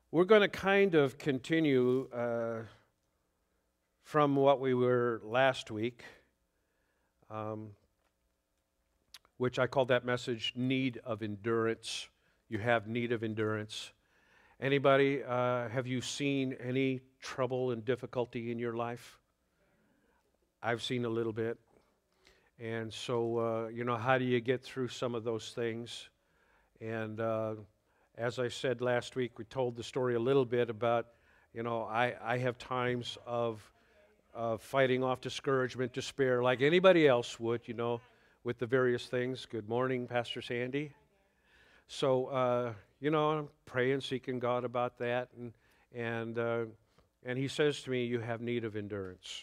We're going to kind of continue from what we were last week, um, which I called that message Need of Endurance. You have need of endurance. Anybody, have you seen any trouble and difficulty in your life? I've seen a little bit. And so, how do you get through some of those things? And as I said last week, we told the story a little bit about, I have times of fighting off discouragement, despair, like anybody else would, with the various things. Good morning, Pastor Sandy. So, I'm praying, seeking God about that, and He says to me, "You have need of endurance."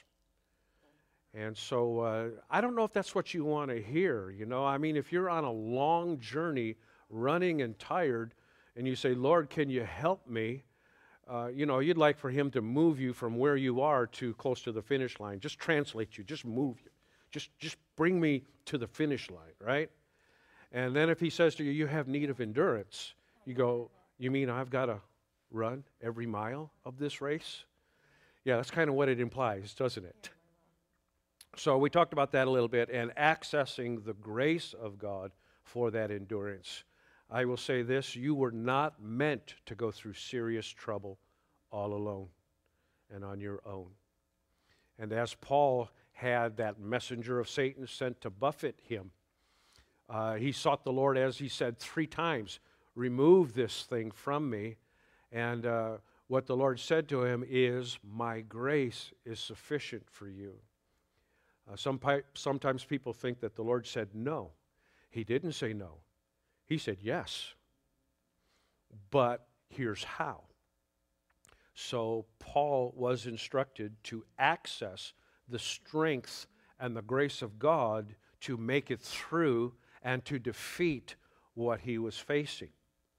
And so, I don't know if that's what you want to hear. If you're on a long journey, running and tired, and you say, "Lord, can you help me?" You'd like for Him to move you from where you are to close to the finish line. Just translate you, just move you. Just bring me to the finish line, right? And then if He says to you, "You have need of endurance," you go, "You mean I've got to run every mile of this race?" Yeah, that's kind of what it implies, doesn't it? So we talked about that a little bit, and accessing the grace of God for that endurance. I will say this, you were not meant to go through serious trouble all alone and on your own. And as Paul had that messenger of Satan sent to buffet him, he sought the Lord, as he said 3 times, "Remove this thing from me." And what the Lord said to him is, "My grace is sufficient for you." Sometimes people think that the Lord said no. He didn't say no. He said yes. But here's how. So Paul was instructed to access the strength and the grace of God to make it through and to defeat what he was facing.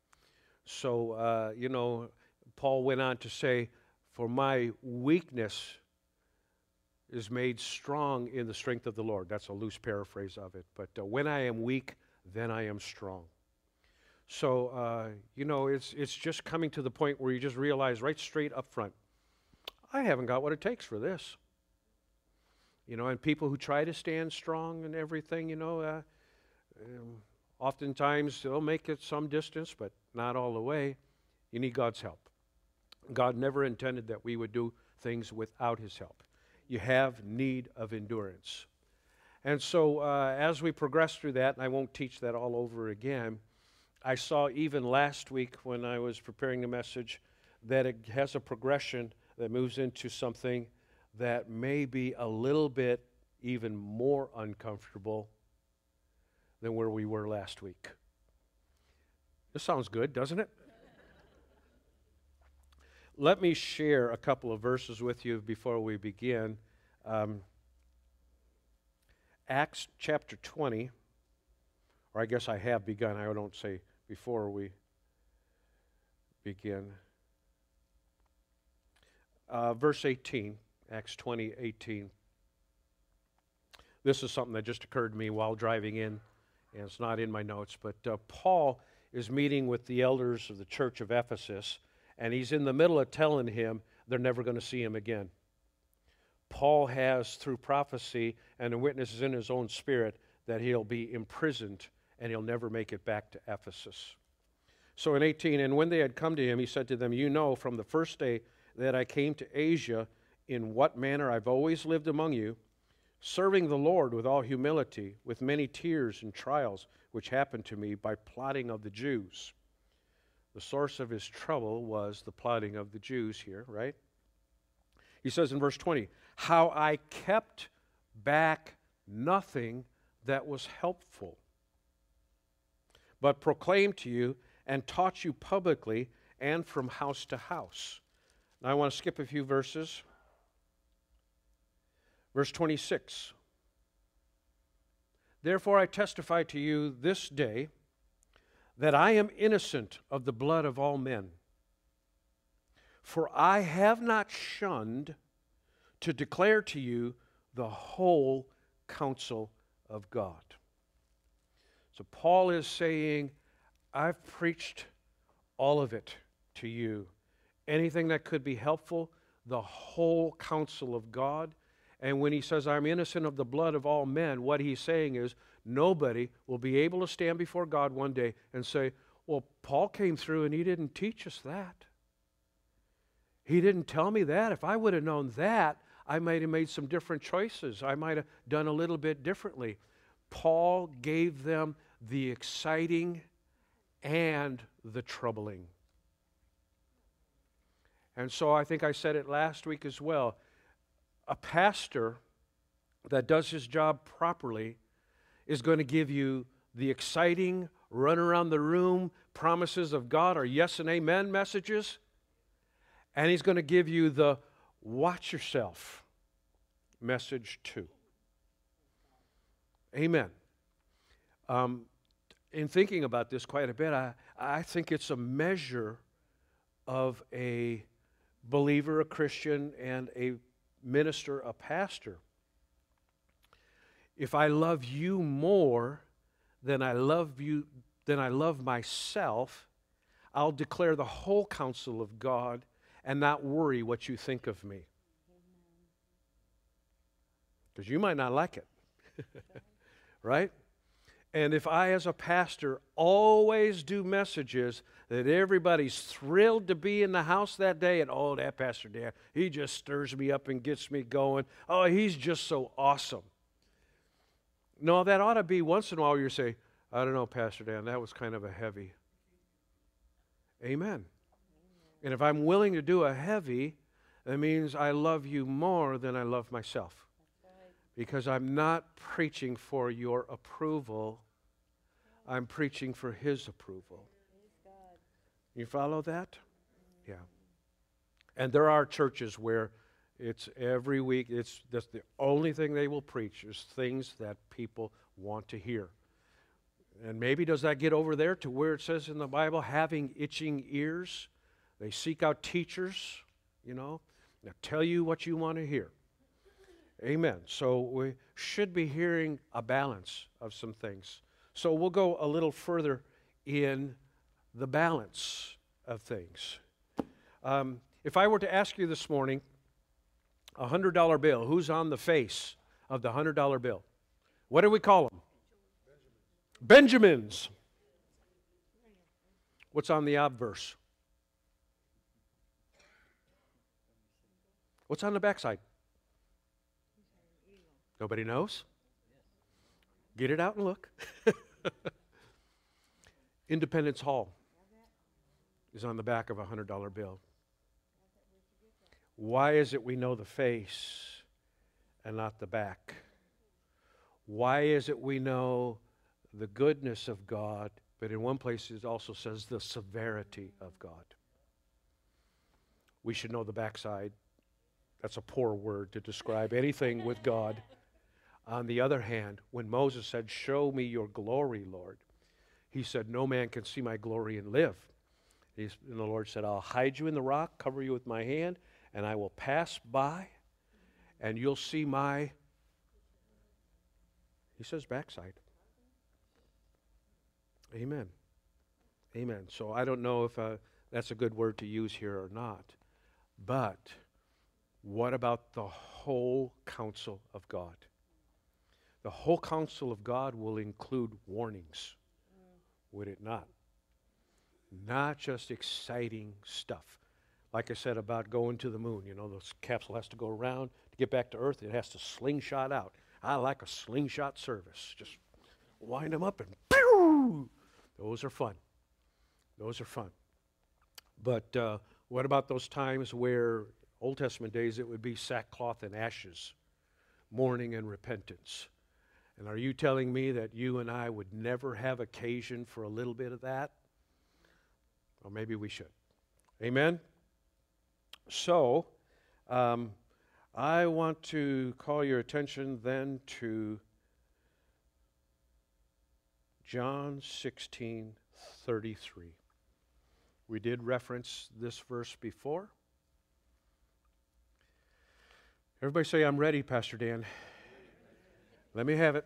So, Paul went on to say, "For my weakness is made strong in the strength of the Lord." That's a loose paraphrase of it. But when I am weak, then I am strong. So, it's just coming to the point where you just realize right straight up front, I haven't got what it takes for this. And people who try to stand strong and everything, oftentimes they'll make it some distance, but not all the way. You need God's help. God never intended that we would do things without His help. You have need of endurance. And so as we progress through that, and I won't teach that all over again, I saw even last week when I was preparing the message that it has a progression that moves into something that may be a little bit even more uncomfortable than where we were last week. This sounds good, doesn't it? Let me share a couple of verses with you before we begin. Acts chapter 20, or I guess I have begun. I don't say before we begin. Verse 18, Acts 20, 18. This is something that just occurred to me while driving in, and it's not in my notes, but Paul is meeting with the elders of the church of Ephesus, and he's in the middle of telling him they're never going to see him again. Paul has, through prophecy and the witnesses in his own spirit, that he'll be imprisoned and he'll never make it back to Ephesus. So in 18, "And when they had come to him, he said to them, 'You know from the first day that I came to Asia in what manner I've always lived among you, serving the Lord with all humility, with many tears and trials which happened to me by plotting of the Jews.'" The source of his trouble was the plotting of the Jews here, right? He says in verse 20, "How I kept back nothing that was helpful, but proclaimed to you and taught you publicly and from house to house." Now I want to skip a few verses. Verse 26, "Therefore I testify to you this day that I am innocent of the blood of all men. For I have not shunned to declare to you the whole counsel of God." So Paul is saying, I've preached all of it to you. anything that could be helpful, the whole counsel of God. And when he says, I'm innocent of the blood of all men, what he's saying is nobody will be able to stand before God one day and say, well, Paul came through and he didn't teach us that. He didn't tell me that. If I would have known that, I might have made some different choices. I might have done a little bit differently. Paul gave them the exciting and the troubling. And so I think I said it last week as well. A pastor that does his job properly is going to give you the exciting, run around the room promises of God or yes and amen messages. And he's going to give you the watch yourself message too. Amen. In thinking about this quite a bit, I think it's a measure of a believer, a Christian, and a minister, a pastor. If I love you more than I love myself, I'll declare the whole counsel of God and not worry what you think of me. Because you might not like it. Right? And if I, as a pastor, always do messages that everybody's thrilled to be in the house that day, and oh, that Pastor Dan, he just stirs me up and gets me going. Oh, he's just so awesome. No, that ought to be once in a while you say, I don't know, Pastor Dan, that was kind of a heavy. Amen. And if I'm willing to do a heavy, that means I love you more than I love myself. Because I'm not preaching for your approval. I'm preaching for His approval. You follow that? Yeah. And there are churches where it's every week, that's the only thing they will preach is things that people want to hear. And maybe does that get over there to where it says in the Bible, having itching ears? They seek out teachers, that tell you what you want to hear. Amen. So we should be hearing a balance of some things. So we'll go a little further in the balance of things. If I were to ask you this morning, a $100 bill, who's on the face of the $100 bill? What do we call them? Benjamins. What's on the obverse? What's on the backside? Nobody knows? Get it out and look. Independence Hall is on the back of a $100 bill. Why is it we know the face and not the back? Why is it we know the goodness of God, but in one place it also says the severity of God? We should know the backside. That's a poor word to describe anything with God. On the other hand, when Moses said, show me your glory, Lord, he said, no man can see my glory and live. And the Lord said, I'll hide you in the rock, cover you with my hand, and I will pass by, and you'll see my, he says, backside. Amen. Amen. So I don't know if that's a good word to use here or not, but what about the whole counsel of God? The whole counsel of God will include warnings, would it not? Not just exciting stuff. Like I said about going to the moon, the capsule has to go around to get back to Earth. It has to slingshot out. I like a slingshot service. Just wind them up and pew! Those are fun. Those are fun. But what about those times where, Old Testament days, it would be sackcloth and ashes, mourning and repentance? And are you telling me that you and I would never have occasion for a little bit of that? Or maybe we should. Amen? So, I want to call your attention then to John 16:33. We did reference this verse before. Everybody say, I'm ready, Pastor Dan. Let me have it.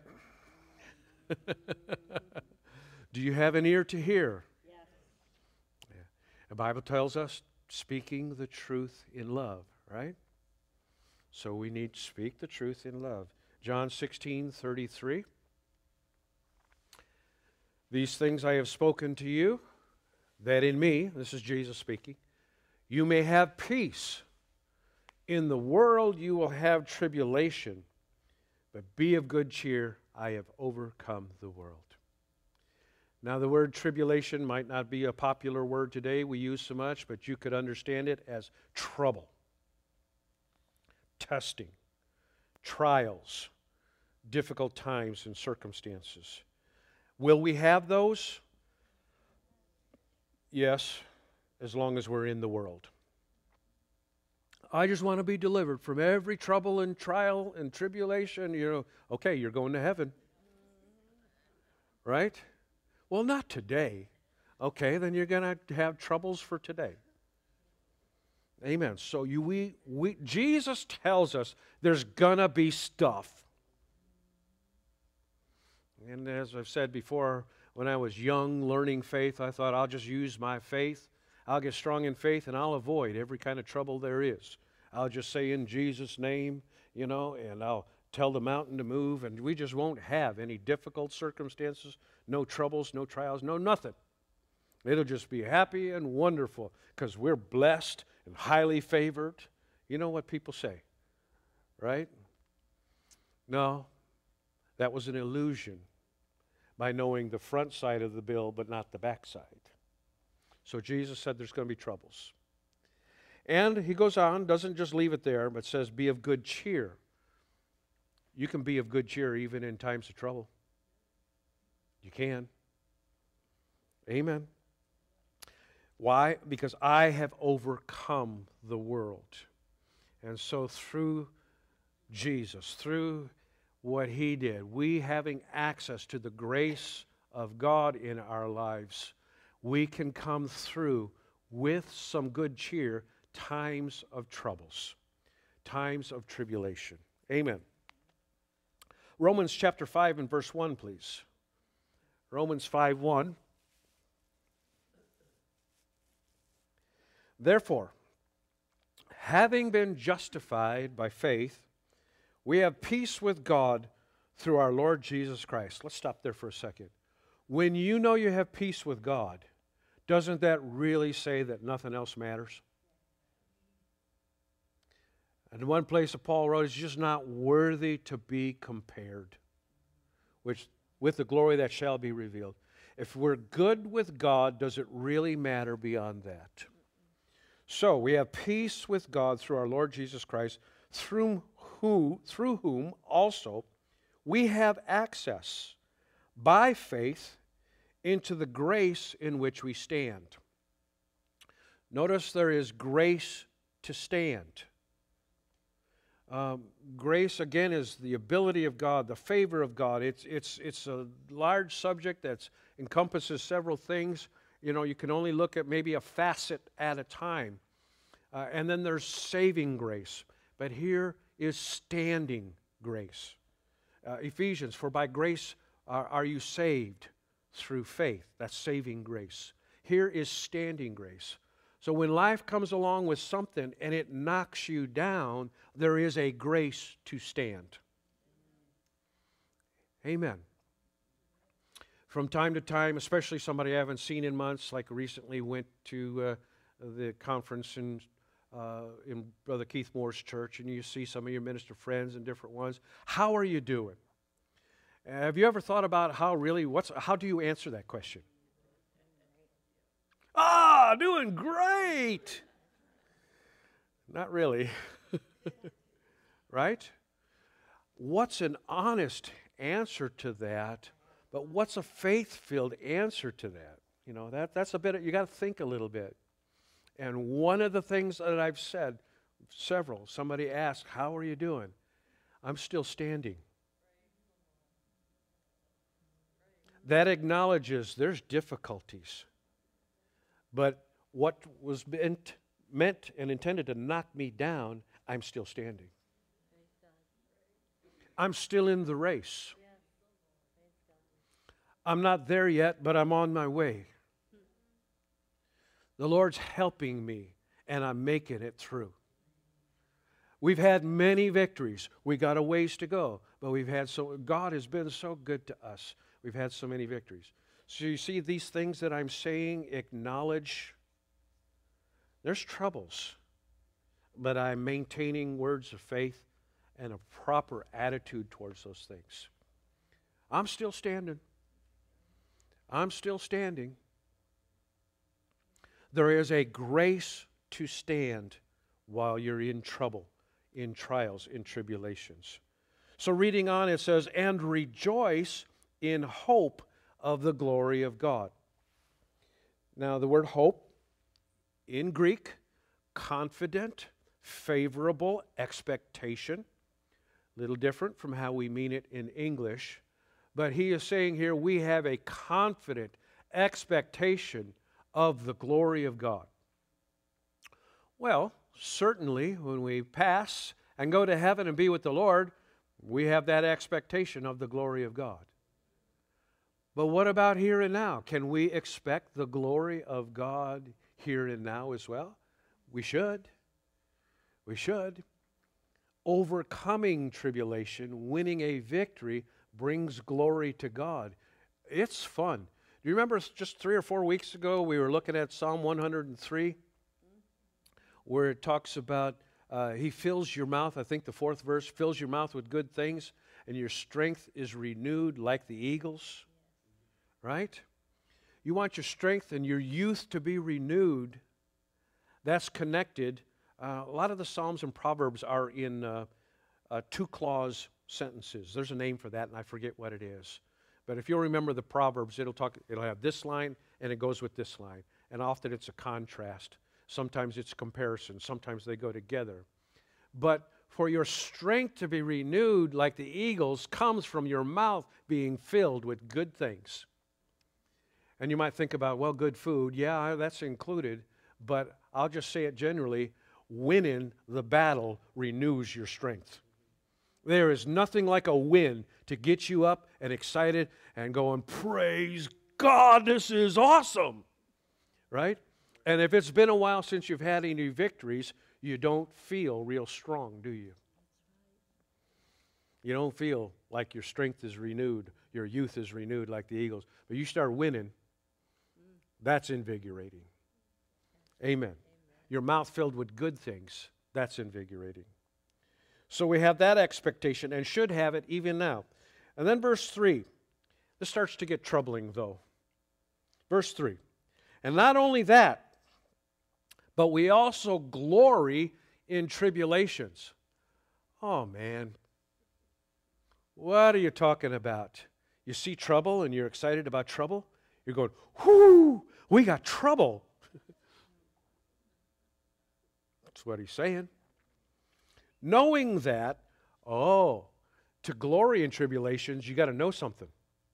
Do you have an ear to hear? Yes. Yeah. The Bible tells us speaking the truth in love, right? So we need to speak the truth in love. John 16:33. These things I have spoken to you, that in me, this is Jesus speaking, you may have peace. In the world you will have tribulation, but be of good cheer, I have overcome the world. Now the word tribulation might not be a popular word today we use so much, but you could understand it as trouble, testing, trials, difficult times and circumstances. Will we have those? Yes, as long as we're in the world. I just want to be delivered from every trouble and trial and tribulation. Okay, you're going to heaven. Right? Well, not today. Okay, then you're going to have troubles for today. Amen. So Jesus tells us there's going to be stuff. And as I've said before, when I was young, learning faith, I thought I'll just use my faith. I'll get strong in faith and I'll avoid every kind of trouble there is. I'll just say in Jesus' name, and I'll tell the mountain to move, and we just won't have any difficult circumstances, no troubles, no trials, no nothing. It'll just be happy and wonderful because we're blessed and highly favored. You know what people say, right? No, that was an illusion by knowing the front side of the bill but not the back side. So Jesus said there's going to be troubles. And he goes on, doesn't just leave it there, but says, be of good cheer. You can be of good cheer even in times of trouble. You can. Amen. Why? Because I have overcome the world. And so through Jesus, through what he did, we having access to the grace of God in our lives, we can come through with some good cheer times of troubles, times of tribulation. Amen. Romans chapter 5 and verse 1, please. Romans 5:1. Therefore, having been justified by faith, we have peace with God through our Lord Jesus Christ. Let's stop there for a second. When you know you have peace with God, doesn't that really say that nothing else matters? And one place that Paul wrote, is just not worthy to be compared with the glory that shall be revealed. If we're good with God, does it really matter beyond that? So we have peace with God through our Lord Jesus Christ, through whom also we have access by faith into the grace in which we stand. Notice there is grace to stand. Grace, again, is the ability of God, the favor of God. It's a large subject that encompasses several things. You can only look at maybe a facet at a time. And then there's saving grace. But here is standing grace. Ephesians, for by grace are you saved through faith. That's saving grace. Here is standing grace. So when life comes along with something and it knocks you down, there is a grace to stand. Amen. From time to time, especially somebody I haven't seen in months, like recently went to the conference in Brother Keith Moore's church, and you see some of your minister friends and different ones. How are you doing? Have you ever thought about how do you answer that question? Doing great. Not really. Right? What's an honest answer to that? But what's a faith-filled answer to that? That's a bit, you got to think a little bit. And one of the things that I've said, somebody asked, how are you doing? I'm still standing. That acknowledges there's difficulties. But what was meant and intended to knock me down, I'm still standing. I'm still in the race. I'm not there yet, but I'm on my way. The Lord's helping me and I'm making it through. We've had many victories. We got a ways to go, but God has been so good to us. We've had so many victories. So you see, these things that I'm saying, acknowledge there's troubles, but I'm maintaining words of faith and a proper attitude towards those things. I'm still standing. I'm still standing. There is a grace to stand while you're in trouble, in trials, in tribulations. So reading on, it says, and rejoice in hope of the glory of God. Now, the word hope in Greek, confident, favorable, expectation. A little different from how we mean it in English. But he is saying here, we have a confident expectation of the glory of God. Well, certainly when we pass and go to heaven and be with the Lord, we have that expectation of the glory of God. But what about here and now? Can we expect the glory of God here and now as well? We should. We should. Overcoming tribulation, winning a victory, brings glory to God. It's fun. Do you remember just 3 or 4 weeks ago we were looking at Psalm 103 where it talks about He fills your mouth, I think the 4th verse, fills your mouth with good things and your strength is renewed like the eagles, right? You want your strength and your youth to be renewed. That's connected. A lot of the Psalms and Proverbs are in 2-clause sentences. There's a name for that, and I forget what it is. But if you'll remember the Proverbs, it'll have this line, and it goes with this line. And often it's a contrast. Sometimes it's a comparison. Sometimes they go together. But for your strength to be renewed like the eagles comes from your mouth being filled with good things. And you might think about, well, good food. Yeah, that's included. But I'll just say it generally, winning the battle renews your strength. There is nothing like a win to get you up and excited and going, praise God, this is awesome, right? And if it's been a while since you've had any victories, you don't feel real strong, do you? You don't feel like your strength is renewed, your youth is renewed like the eagles. But you start winning, that's invigorating. Amen. Your mouth filled with good things, that's invigorating. So we have that expectation and should have it even now. And then verse 3. This starts to get troubling though. Verse 3. And not only that, but we also glory in tribulations. Oh man. What are you talking about? You see trouble and you're excited about trouble? You're going, whoo, we got trouble. That's what he's saying. Knowing that, to glory in tribulations, you got to know something.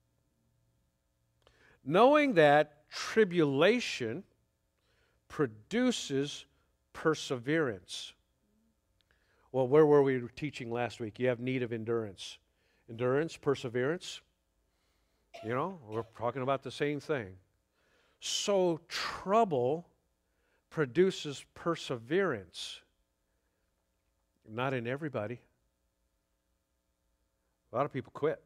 Knowing that tribulation produces perseverance. Well, where were we teaching last week? You have need of endurance. Endurance, perseverance. You know, we're talking about the same thing. So trouble produces perseverance. Not in everybody. A lot of people quit.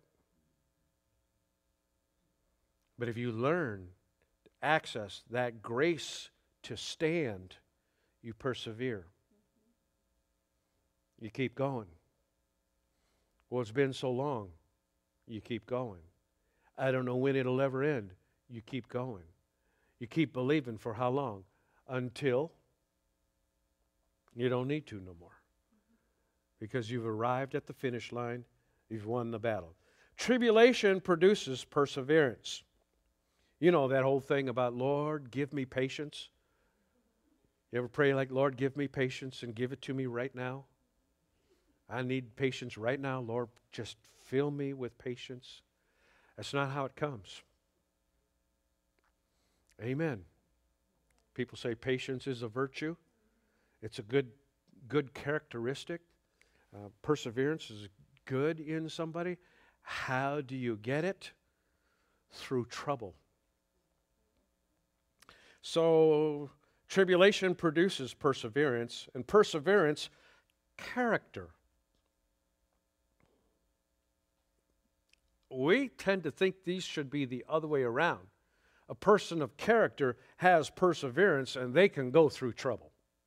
But if you learn to access that grace to stand, you persevere. You keep going. Well, it's been so long. You keep going. I don't know when it'll ever end. You keep going. You keep believing for how long? Until you don't need to no more. Because you've arrived at the finish line, you've won the battle. Tribulation produces perseverance. You know that whole thing about, Lord, give me patience. You ever pray like, Lord, give me patience and give it to me right now? I need patience right now. Lord, just fill me with patience. That's not how it comes. Amen. People say patience is a virtue. It's a good characteristic. Perseverance is good in somebody. How do you get it? Through trouble. So Tribulation produces perseverance, and perseverance, character. We tend to think these should be the other way around. A person of character has perseverance, and they can go through trouble.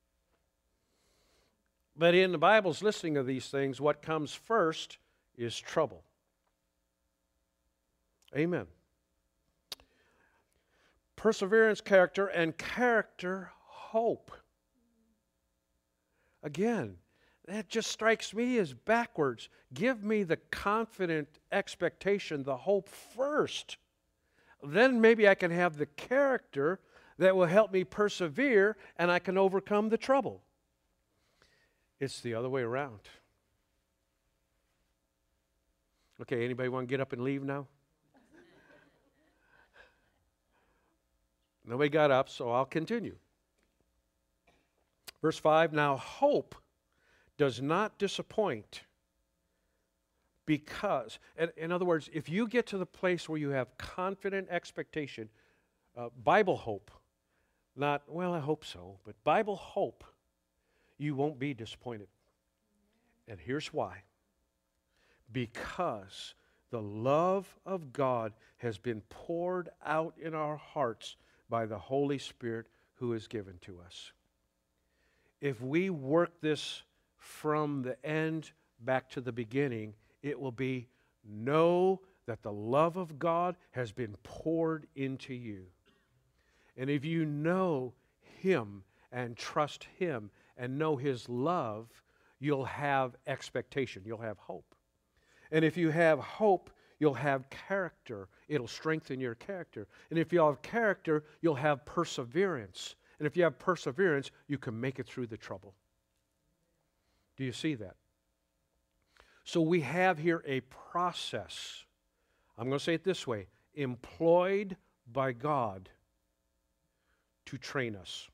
But in the Bible's listing of these things, what comes first is trouble. Amen. Perseverance, character, and character, hope. Again, that just strikes me as backwards. Give me the confident expectation, the hope first. Then maybe I can have the character that will help me persevere and I can overcome the trouble. It's the other way around. Okay, anybody want to get up and leave now? Nobody got up, so I'll continue. Verse 5, now hope does not disappoint because, in other words, if you get to the place where you have confident expectation, Bible hope, not, well, I hope so, but Bible hope, you won't be disappointed. And here's why. Because the love of God has been poured out in our hearts by the Holy Spirit who is given to us. If we work this from the end back to the beginning, it will be, know that the love of God has been poured into you. And if you know Him and trust Him and know His love, you'll have expectation, you'll have hope. And if you have hope, you'll have character. It'll strengthen your character. And if you have character, you'll have perseverance. And if you have perseverance, you can make it through the trouble. Do you see that? So we have here a process. I'm going to say it this way, employed by God to train us.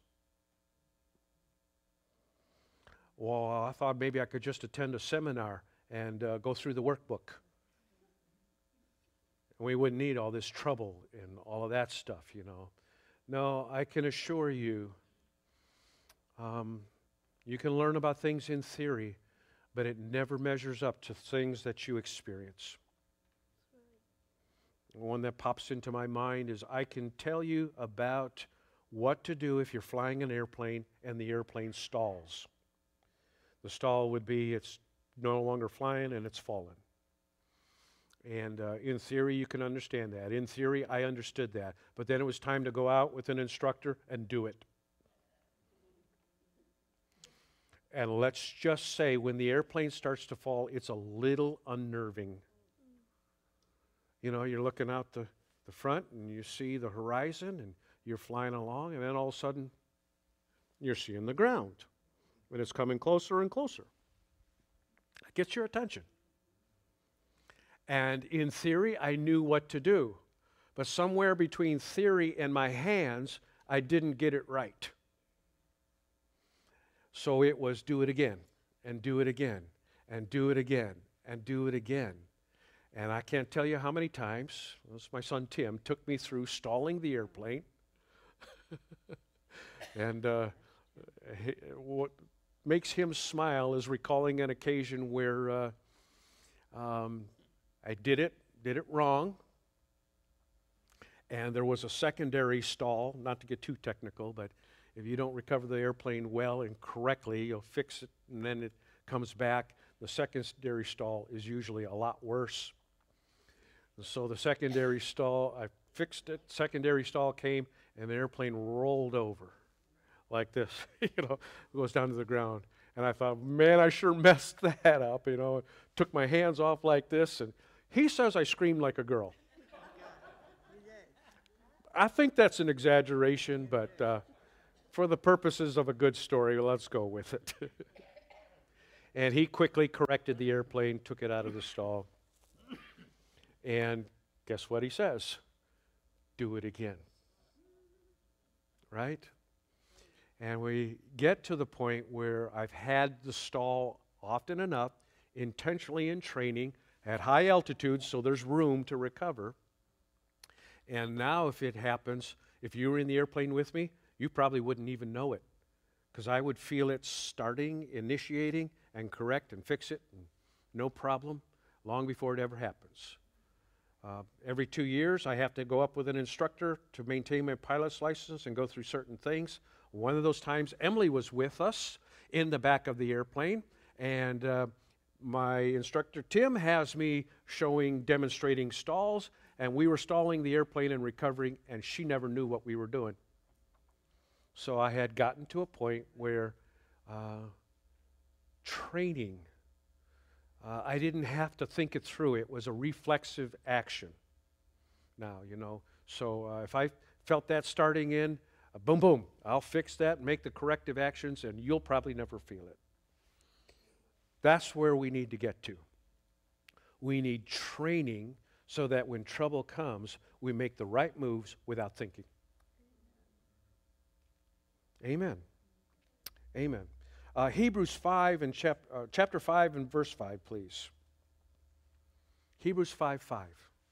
Well, I thought maybe I could just attend a seminar and go through the workbook. And we wouldn't need all this trouble and all of that stuff, you know. No, I can assure you, you can learn about things in theory, but it never measures up to things that you experience. One that pops into my mind is I can tell you about what to do if you're flying an airplane and the airplane stalls. The stall would be it's no longer flying and it's fallen. And in theory, you can understand that. In theory, I understood that. But then it was time to go out with an instructor and do it. And let's just say when the airplane starts to fall, it's a little unnerving. You know, you're looking out the front and you see the horizon and you're flying along, and then all of a sudden you're seeing the ground. And it's coming closer and closer. It gets your attention. And in theory, I knew what to do. But somewhere between theory and my hands, I didn't get it right. So it was do it again, and do it again, and do it again, and do it again. And I can't tell you how many times, this is my son Tim, took me through stalling the airplane. And what makes him smile is recalling an occasion where I did it wrong, and there was a secondary stall, not to get too technical, but if you don't recover the airplane well and correctly, you'll fix it, and then it comes back. The secondary stall is usually a lot worse. And so the secondary stall, I fixed it, secondary stall came, and the airplane rolled over like this, goes down to the ground. And I thought, man, I sure messed that up, Took my hands off like this, and he says I screamed like a girl. I think that's an exaggeration, but for the purposes of a good story, let's go with it. And he quickly corrected the airplane, took it out of the stall. And guess what he says? Do it again. Right? And we get to the point where I've had the stall often enough, intentionally in training, at high altitudes, so there's room to recover. And now if it happens, if you were in the airplane with me, You probably wouldn't even know it, because I would feel it starting, initiating, and correct and fix it, and no problem, long before it ever happens. Every 2 years, I have to go up with an instructor to maintain my pilot's license and go through certain things. One of those times, Emily was with us in the back of the airplane, and my instructor, Tim, has me demonstrating stalls, and we were stalling the airplane and recovering, and she never knew what we were doing. So I had gotten to a point where training, I didn't have to think it through. It was a reflexive action now, So if I felt that starting in, boom, boom, I'll fix that and make the corrective actions, and you'll probably never feel it. That's where we need to get to. We need training so that when trouble comes, we make the right moves without thinking. Amen. Amen. Hebrews 5 and chapter 5 and verse 5, please. Hebrews 5:5.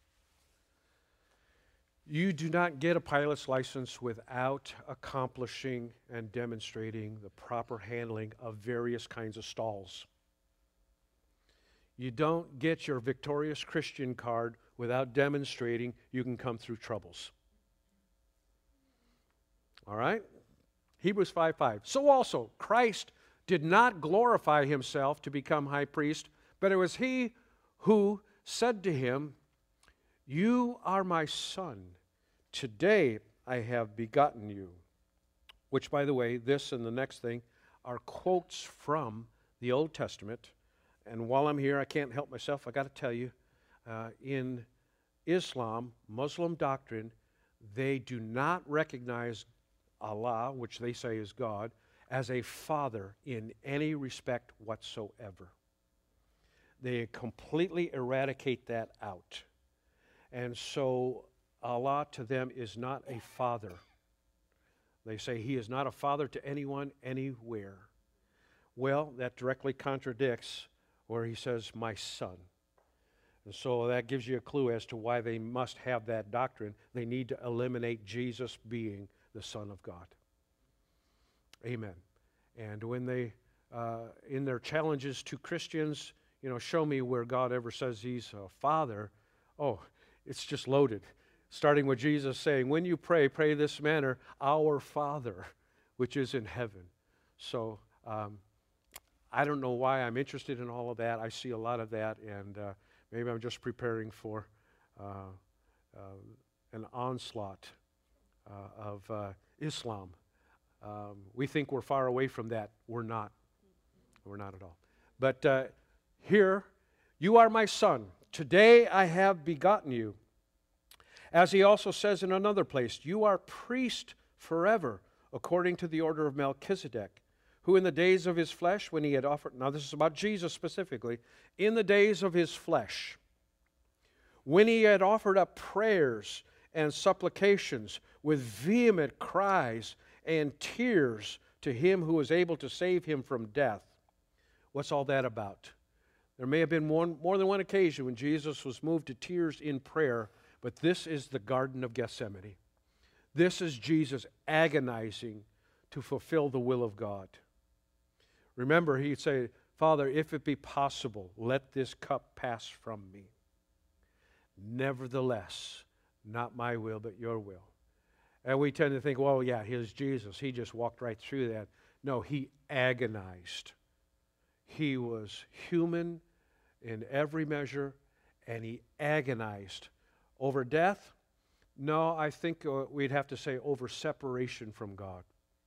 You do not get a pilot's license without accomplishing and demonstrating the proper handling of various kinds of stalls. You don't get your victorious Christian card without demonstrating you can come through troubles. All right? Hebrews 5:5. So also, Christ did not glorify himself to become high priest, but it was he who said to him, "You are my son. Today I have begotten you." Which, by the way, this and the next thing are quotes from the Old Testament. And while I'm here, I can't help myself. I got to tell you, in Islam, Muslim doctrine, they do not recognize Allah, which they say is God, as a father in any respect whatsoever. They completely eradicate that out. And so Allah to them is not a father. They say he is not a father to anyone, anywhere. Well, that directly contradicts where he says, "my son." And so that gives you a clue as to why they must have that doctrine. They need to eliminate Jesus being the Son of God. Amen. And when they, in their challenges to Christians, show me where God ever says he's a father, it's just loaded. Starting with Jesus saying, when you pray, pray this manner, "Our Father, which is in heaven." So I don't know why I'm interested in all of that. I see a lot of that, and maybe I'm just preparing for an onslaught of Islam. We think we're far away from that. We're not. We're not at all. But here, "You are my son. Today I have begotten you." As he also says in another place, "You are priest forever, according to the order of Melchizedek, who in the days of his flesh, when he had offered," now this is about Jesus specifically, "in the days of his flesh, when he had offered up prayers and supplications with vehement cries and tears to him who was able to save him from death." What's all that about? There may have been more than one occasion when Jesus was moved to tears in prayer, but this is the Garden of Gethsemane. This is Jesus agonizing to fulfill the will of God. Remember, he'd say, "Father, if it be possible, let this cup pass from me. Nevertheless, not my will, but your will." And we tend to think, well, yeah, here's Jesus. He just walked right through that. No, he agonized. He was human in every measure, and he agonized. Over death? No, I think we'd have to say over separation from God.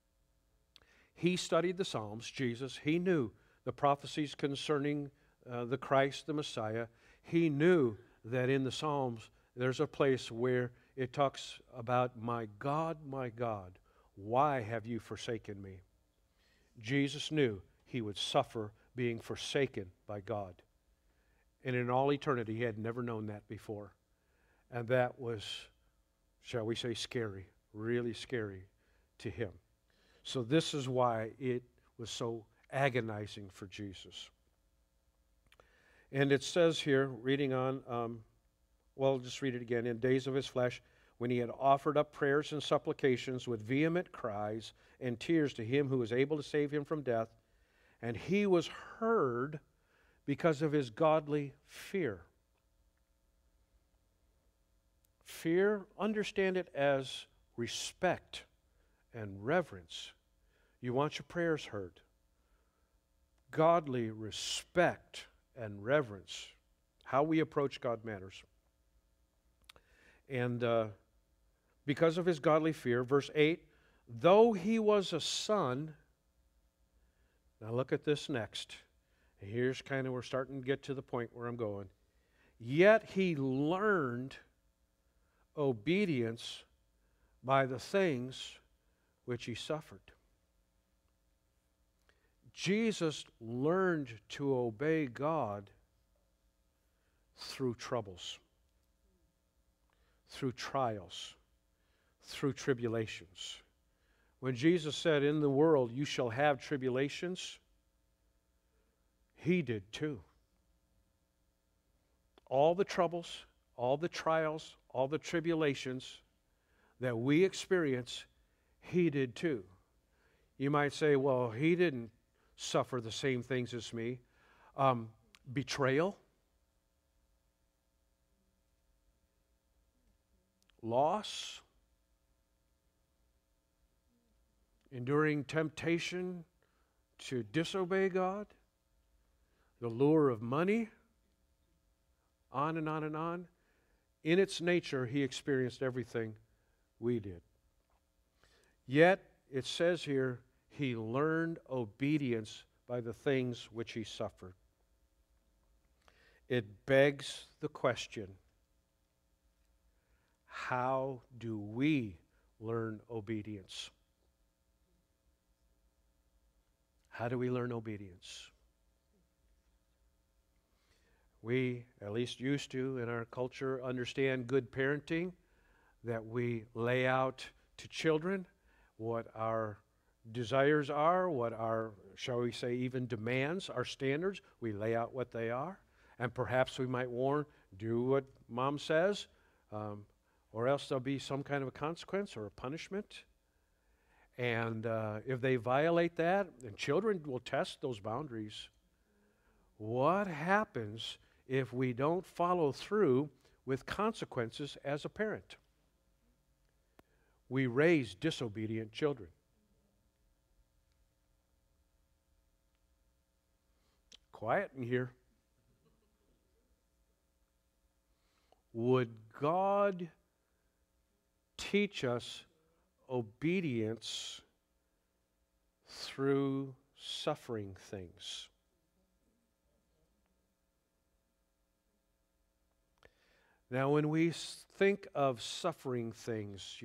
He studied the Psalms, Jesus. He knew the prophecies concerning the Christ, the Messiah. He knew that in the Psalms there's a place where it talks about, my God, why have you forsaken me?" Jesus knew he would suffer being forsaken by God. And in all eternity, he had never known that before. And that was, shall we say, scary, really scary to him. So this is why it was so agonizing for Jesus. And it says here, reading on, just read it again. "In days of his flesh, when he had offered up prayers and supplications with vehement cries and tears to him who was able to save him from death, and he was heard because of his godly fear. Fear, understand it as respect and reverence. You want your prayers heard. Godly respect and reverence. How we approach God matters. And because of his godly fear, verse 8, though he was a son, now look at this next. Here's kind of, we're starting to get to the point where I'm going. Yet he learned obedience by the things which he suffered. Jesus learned to obey God through troubles, through trials, through tribulations. When Jesus said, in the world you shall have tribulations, he did too. All the troubles, all the trials, all the tribulations that we experience, he did too. You might say, well, he didn't suffer the same things as me. Betrayal, loss, enduring temptation to disobey God, the lure of money, on and on and on. In its nature, he experienced everything we did. Yet, it says here, he learned obedience by the things which he suffered. It begs the question, how do we learn obedience? How do we learn obedience? We, at least used to in our culture, understand good parenting, that we lay out to children what our desires are, what our, shall we say, even demands, our standards. We lay out what they are. And perhaps we might warn, do what mom says, or else there'll be some kind of a consequence or a punishment. And if they violate that, and children will test those boundaries, what happens if we don't follow through with consequences as a parent? We raise disobedient children. Quiet in here. Would God teach us obedience through suffering things? Now, when we think of suffering things,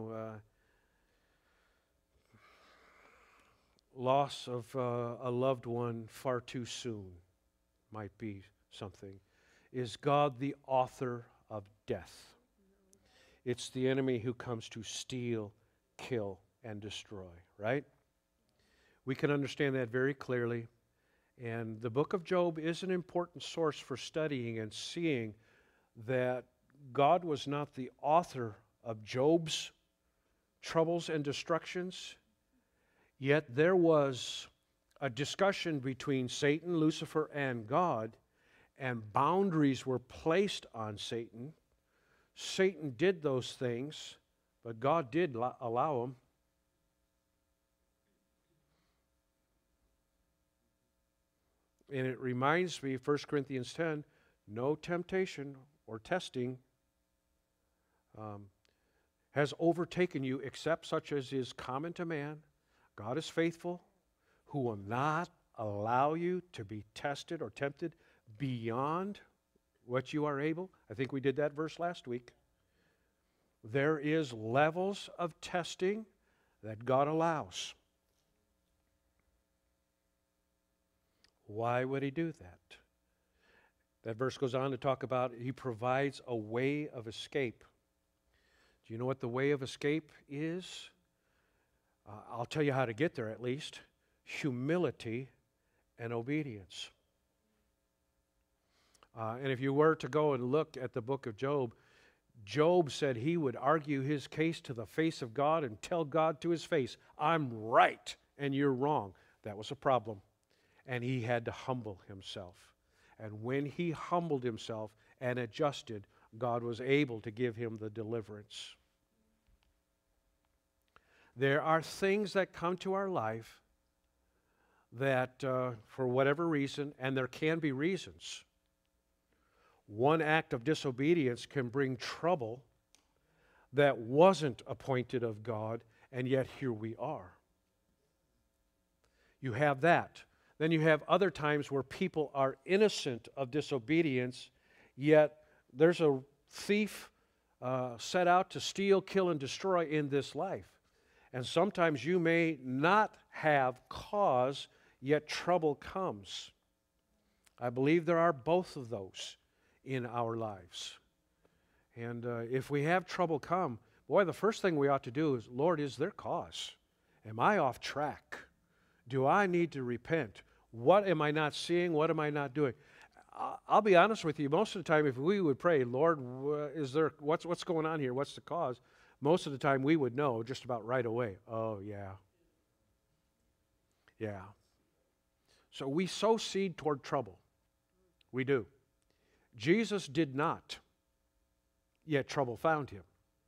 loss of a loved one far too soon might be something. Is God the author of death? It's the enemy who comes to steal, kill, and destroy, right? We can understand that very clearly. And the book of Job is an important source for studying and seeing that God was not the author of Job's troubles and destructions, yet there was a discussion between Satan, Lucifer, and God, and boundaries were placed on Satan. Satan did those things, but God did allow them. And it reminds me, 1 Corinthians 10, no temptation or testing has overtaken you except such as is common to man. God is faithful, who will not allow you to be tested or tempted beyond what you are able. I think we did that verse last week. There is levels of testing that God allows. Why would he do that? That verse goes on to talk about he provides a way of escape. Do you know what the way of escape is? I'll tell you how to get there at least. Humility and obedience. And if you were to go and look at the book of Job, Job said he would argue his case to the face of God and tell God to his face, I'm right and you're wrong. That was a problem. And he had to humble himself. And when he humbled himself and adjusted, God was able to give him the deliverance. There are things that come to our life that, for whatever reason, and there can be reasons, one act of disobedience can bring trouble that wasn't appointed of God, and yet here we are. You have that. Then you have other times where people are innocent of disobedience, yet there's a thief set out to steal, kill, and destroy in this life. And sometimes you may not have cause, yet trouble comes. I believe there are both of those in our lives. And if we have trouble come, boy, the first thing we ought to do is, Lord, is there cause? Am I off track? Do I need to repent? What am I not seeing? What am I not doing? I'll be honest with you. Most of the time, if we would pray, Lord, is there what's going on here? What's the cause? Most of the time, we would know just about right away. Oh, yeah. Yeah. So we sow seed toward trouble. We do. Jesus did not, yet trouble found him.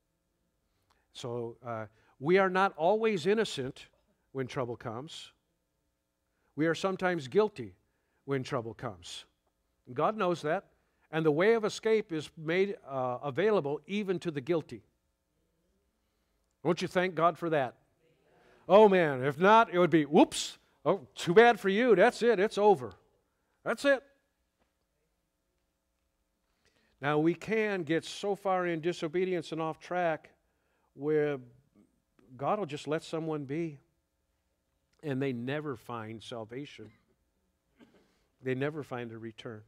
So we are not always innocent when trouble comes. We are sometimes guilty when trouble comes. God knows that. And the way of escape is made available even to the guilty. Won't you thank God for that? Oh man, if not, it would be, whoops, oh, too bad for you. That's it, it's over. That's it. Now we can get so far in disobedience and off track where God will just let someone be and they never find salvation. They never find a return.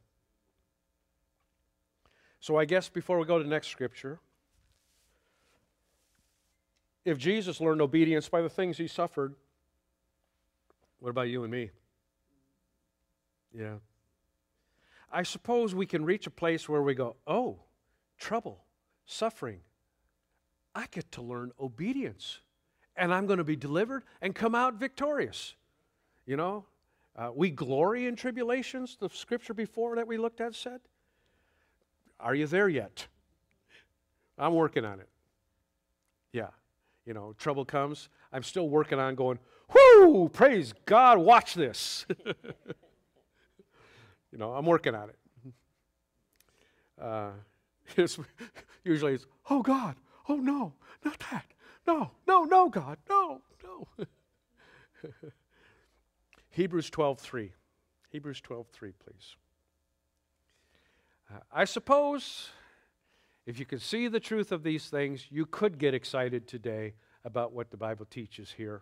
So I guess before we go to the next scripture, if Jesus learned obedience by the things he suffered, what about you and me? Yeah. I suppose we can reach a place where we go, oh, trouble, suffering. I get to learn obedience, and I'm going to be delivered and come out victorious. You know, we glory in tribulations, the scripture before that we looked at said. Are you there yet? I'm working on it. Yeah. You know, trouble comes. I'm still working on going, whoo, praise God, watch this. You know, I'm working on it. Usually it's, oh God, oh no, not that. No, God, no. Hebrews 12:3. Hebrews 12:3, please. I suppose if you could see the truth of these things, you could get excited today about what the Bible teaches here.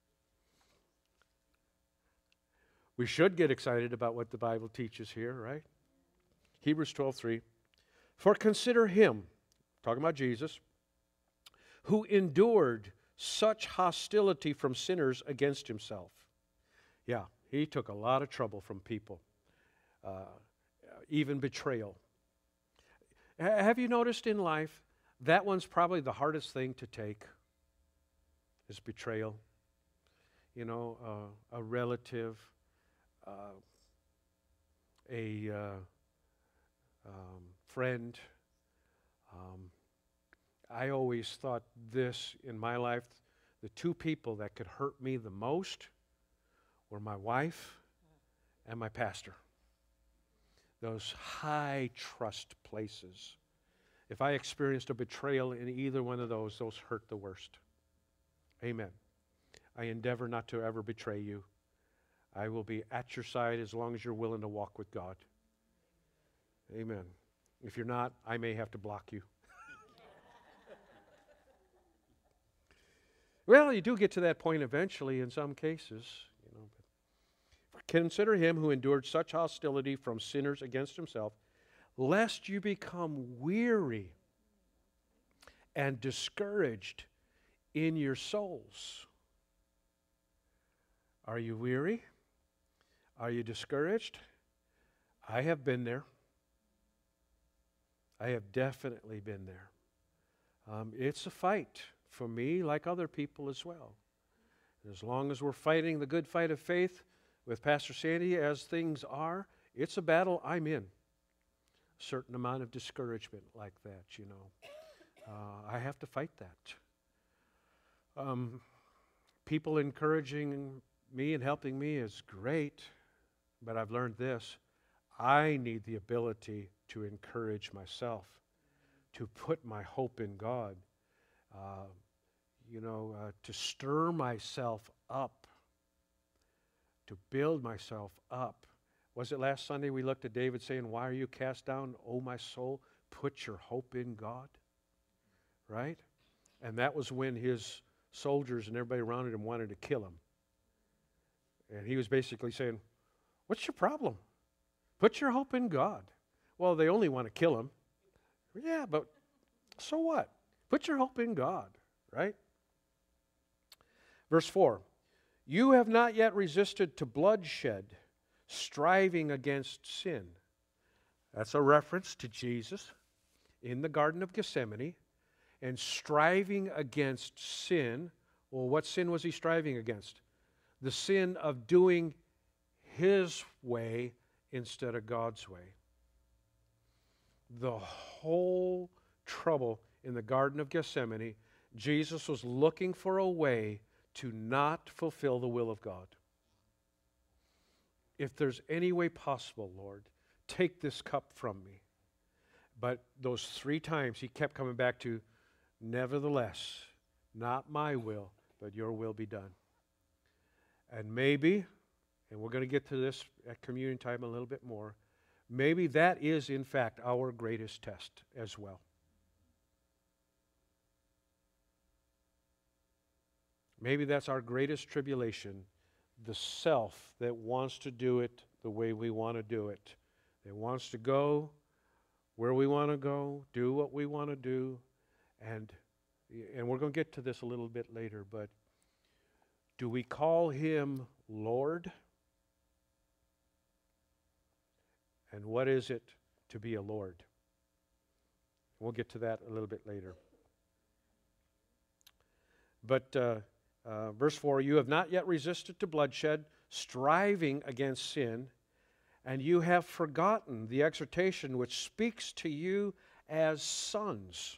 We should get excited about what the Bible teaches here, right? Hebrews 12:3. For consider him, talking about Jesus, who endured such hostility from sinners against himself. Yeah, he took a lot of trouble from people, even betrayal. Have you noticed in life, that one's probably the hardest thing to take, is betrayal. You know, a relative, a friend. I always thought this in my life, the two people that could hurt me the most were my wife and my pastor. Those high trust places. If I experienced a betrayal in either one of those hurt the worst. Amen. I endeavor not to ever betray you. I will be at your side as long as you're willing to walk with God. Amen. If you're not, I may have to block you. Well, you do get to that point eventually in some cases. You know, but consider him who endured such hostility from sinners against himself, lest you become weary and discouraged in your souls. Are you weary? Are you discouraged? I have been there. I have definitely been there. It's a fight for me, like other people as well. As long as we're fighting the good fight of faith with Pastor Sandy, as things are, it's a battle I'm in. A certain amount of discouragement like that, you know. I have to fight that. People encouraging me and helping me is great, but I've learned this. I need the ability to encourage myself, to put my hope in God, to stir myself up, to build myself up. Was it last Sunday we looked at David saying, "Why are you cast down, O my soul? Put your hope in God." Right? And that was when his soldiers and everybody around him wanted to kill him. And he was basically saying, "What's your problem? Put your hope in God." Well, they only want to kill him. Yeah, but so what? Put your hope in God, right? Verse 4, you have not yet resisted to bloodshed, striving against sin. That's a reference to Jesus in the Garden of Gethsemane and striving against sin. Well, what sin was he striving against? The sin of doing his way instead of God's way. The whole trouble in the Garden of Gethsemane, Jesus was looking for a way to not fulfill the will of God. If there's any way possible, Lord, take this cup from me. But those 3 times he kept coming back to, nevertheless, not my will, but your will be done. And maybe, and we're going to get to this at communion time a little bit more, maybe that is, in fact, our greatest test as well. Maybe that's our greatest tribulation, the self that wants to do it the way we want to do it, that wants to go where we want to go, do what we want to do, and we're going to get to this a little bit later, but do we call him Lord? And what is it to be a Lord? We'll get to that a little bit later. But verse 4, you have not yet resisted to bloodshed, striving against sin, and you have forgotten the exhortation which speaks to you as sons.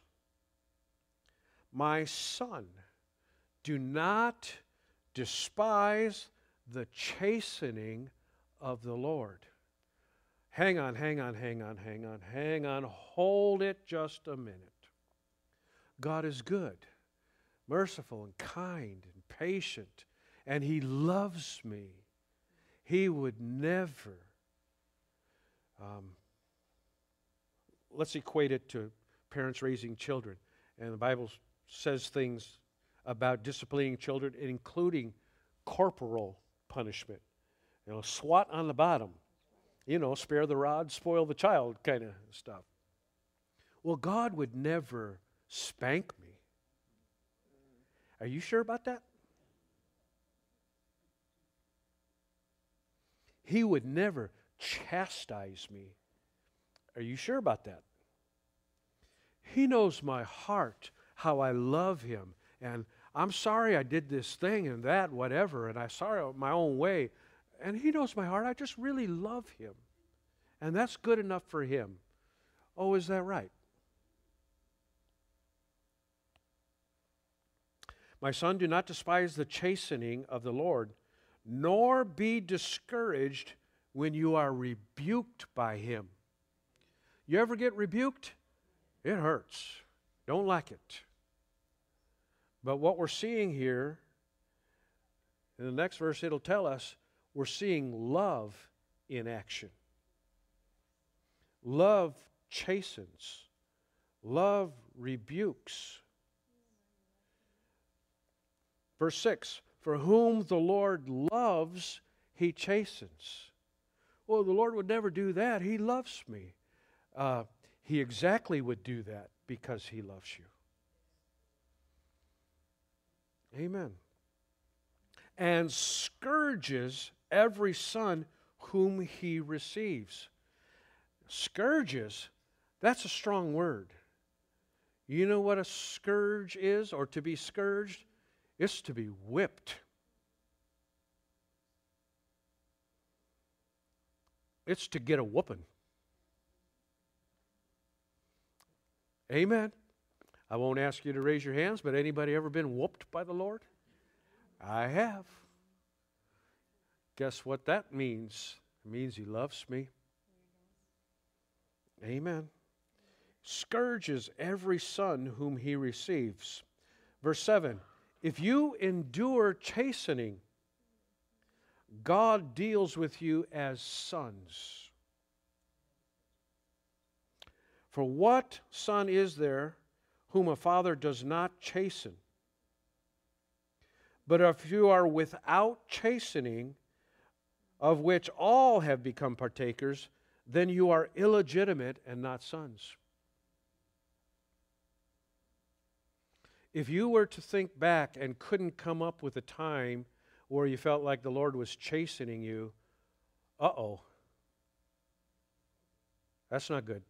My son, do not despise the chastening of the Lord. Hang on. Hold it just a minute. God is good, merciful and kind and patient, and he loves me. He would never. Let's equate it to parents raising children. And the Bible says things about disciplining children, including corporal punishment. Swat on the bottom. Spare the rod, spoil the child kind of stuff. Well, God would never spank me. Are you sure about that? He would never chastise me. Are you sure about that? He knows my heart, how I love him, and I'm sorry I did this thing and that, whatever, and I'm sorry my own way. And he knows my heart. I just really love him. And that's good enough for him. Oh, is that right? My son, do not despise the chastening of the Lord, nor be discouraged when you are rebuked by him. You ever get rebuked? It hurts. Don't like it. But what we're seeing here, in the next verse it'll tell us, we're seeing love in action. Love chastens. Love rebukes. Verse 6, for whom the Lord loves, he chastens. Well, the Lord would never do that. He loves me. He exactly would do that because he loves you. Amen. And scourges every son whom he receives. Scourges, that's a strong word. You know what a scourge is, or to be scourged? It's to be whipped. It's to get a whooping. Amen. I won't ask you to raise your hands, but anybody ever been whooped by the Lord? I have. Guess what that means? It means He loves me. Amen. Scourges every son whom He receives. Verse 7, if you endure chastening, God deals with you as sons. For what son is there whom a father does not chasten? But if you are without chastening, of which all have become partakers, then you are illegitimate and not sons. If you were to think back and couldn't come up with a time where you felt like the Lord was chastening you, that's not good.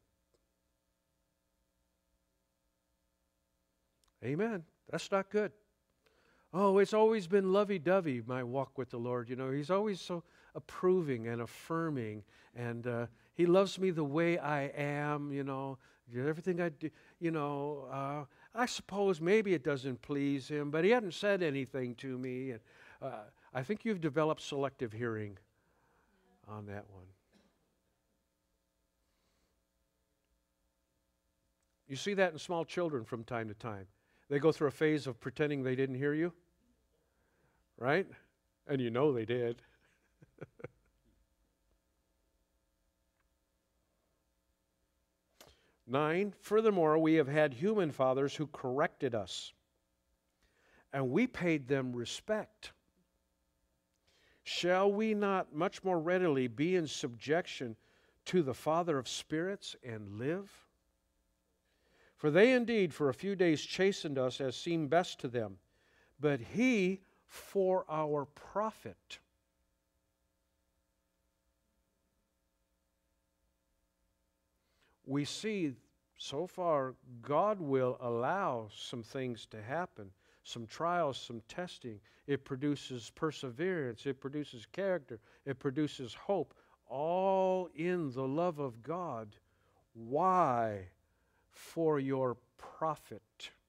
Amen. That's not good. Oh, it's always been lovey-dovey, my walk with the Lord. You know, He's always so approving and affirming, and He loves me the way I am, you know, everything I do, you know. I suppose maybe it doesn't please Him, but He hadn't said anything to me. And I think you've developed selective hearing on that one. You see that in small children from time to time. They go through a phase of pretending they didn't hear you, right? And you know they did. 9, furthermore, we have had human fathers who corrected us, and we paid them respect. Shall we not much more readily be in subjection to the Father of spirits and live? For they indeed for a few days chastened us as seemed best to them, but He for our profit. We see so far God will allow some things to happen, some trials, some testing. It produces perseverance, it produces character, it produces hope, all in the love of God. Why? For your profit.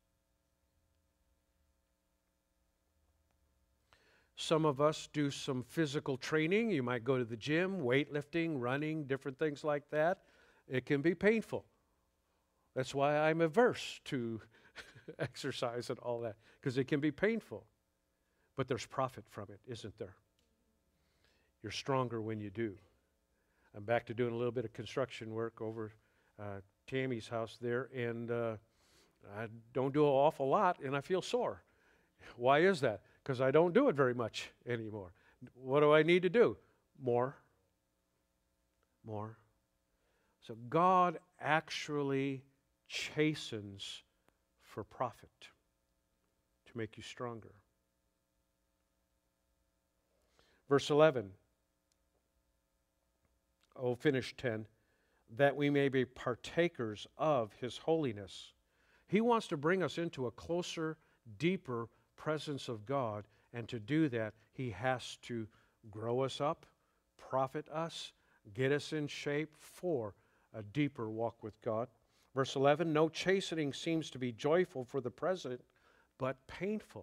Some of us do some physical training. You might go to the gym, weightlifting, running, different things like that. It can be painful. That's why I'm averse to exercise and all that, because it can be painful. But there's profit from it, isn't there? You're stronger when you do. I'm back to doing a little bit of construction work over Tammy's house there, and I don't do an awful lot, and I feel sore. Why is that? Because I don't do it very much anymore. What do I need to do? More. So God actually chastens for profit, to make you stronger. Verse 11. I'll finish 10. That we may be partakers of His holiness. He wants to bring us into a closer, deeper presence of God, and to do that, He has to grow us up, profit us, get us in shape for a deeper walk with God. Verse 11, no chastening seems to be joyful for the present, but painful.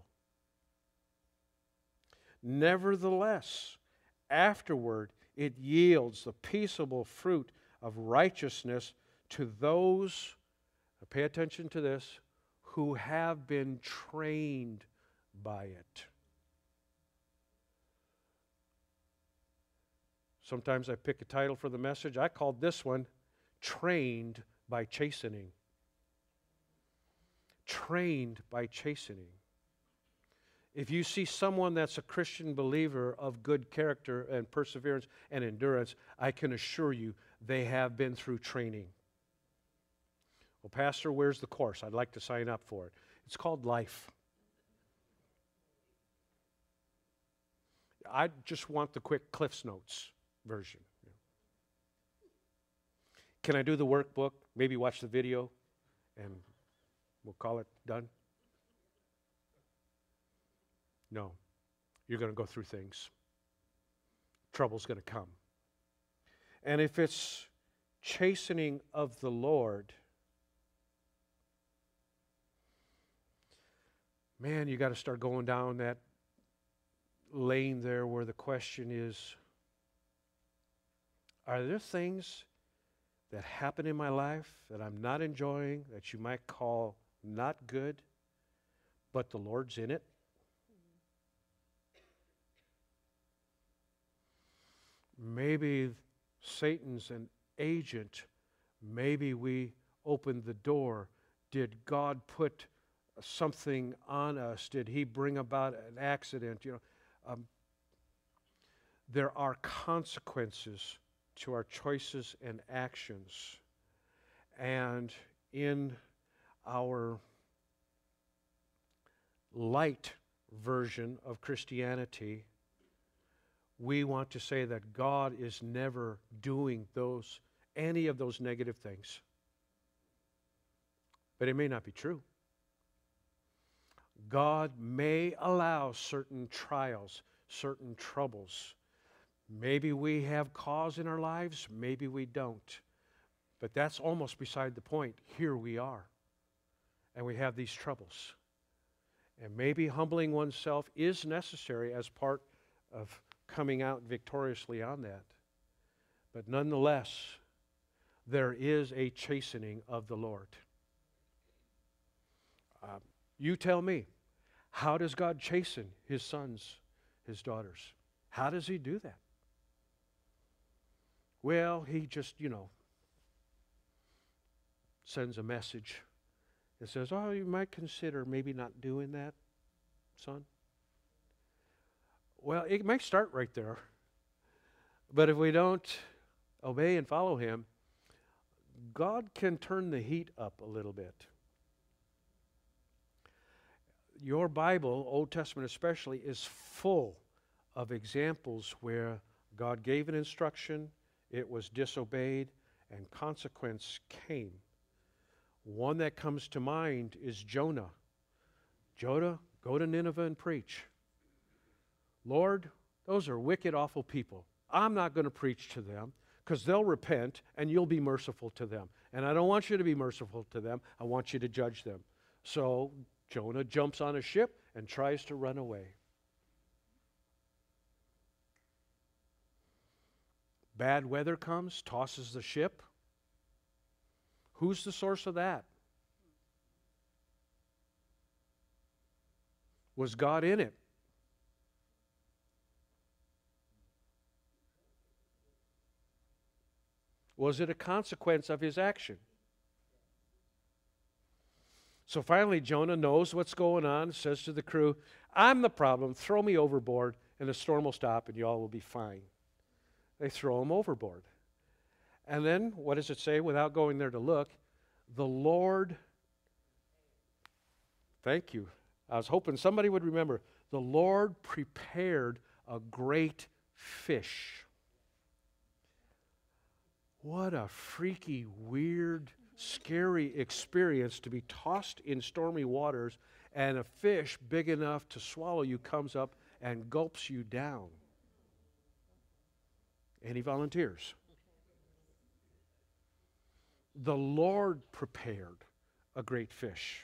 Nevertheless, afterward it yields the peaceable fruit of righteousness to those, pay attention to this, who have been trained by it. Sometimes I pick a title for the message. I called this one, Trained by Chastening. Trained by chastening. If you see someone that's a Christian believer of good character and perseverance and endurance, I can assure you they have been through training. Well, Pastor, where's the course? I'd like to sign up for it. It's called Life. I just want the quick Cliff's Notes version. Can I do the workbook? Maybe watch the video and We'll call it done. No. You're going to go through things. Trouble's going to come. And if it's chastening of the Lord, man, you got to start going down that lane there where the question is, are there things that happen in my life that I'm not enjoying, that you might call not good, but the Lord's in it? Maybe Satan's an agent. Maybe we opened the door. Did God put something on us? Did he bring about an accident? There are consequences to our choices and actions. And in our light version of Christianity, we want to say that God is never doing any of those negative things. But it may not be true. God may allow certain trials, certain troubles. Maybe we have cause in our lives, maybe we don't. But that's almost beside the point. Here we are, and we have these troubles. And maybe humbling oneself is necessary as part of coming out victoriously on that. But nonetheless, there is a chastening of the Lord. You tell me, how does God chasten his sons, his daughters? How does he do that? Well, he just, sends a message that says, oh, you might consider maybe not doing that, son. Well, it may start right there. But if we don't obey and follow him, God can turn the heat up a little bit. Your Bible, Old Testament especially, is full of examples where God gave an instruction, it was disobeyed, and consequence came. One that comes to mind is Jonah. Jonah, go to Nineveh and preach. Lord, those are wicked, awful people. I'm not going to preach to them because they'll repent and you'll be merciful to them. And I don't want you to be merciful to them. I want you to judge them. So Jonah jumps on a ship and tries to run away. Bad weather comes, tosses the ship. Who's the source of that? Was God in it? Was it a consequence of his action? So finally, Jonah knows what's going on, says to the crew, I'm the problem, throw me overboard, and the storm will stop and you all will be fine. They throw him overboard. And then, what does it say without going there to look? The Lord, thank you. I was hoping somebody would remember. The Lord prepared a great fish. What a freaky, weird, scary experience to be tossed in stormy waters and a fish big enough to swallow you comes up and gulps you down. Any volunteers? The Lord prepared a great fish.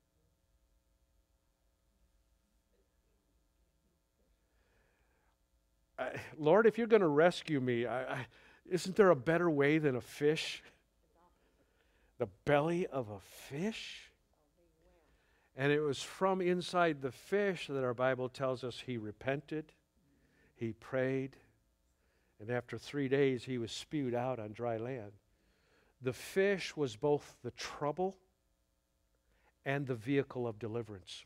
Lord, if you're going to rescue me, isn't there a better way than a fish? The belly of a fish? And it was from inside the fish that our Bible tells us he repented, he prayed, and after 3 days he was spewed out on dry land. The fish was both the trouble and the vehicle of deliverance.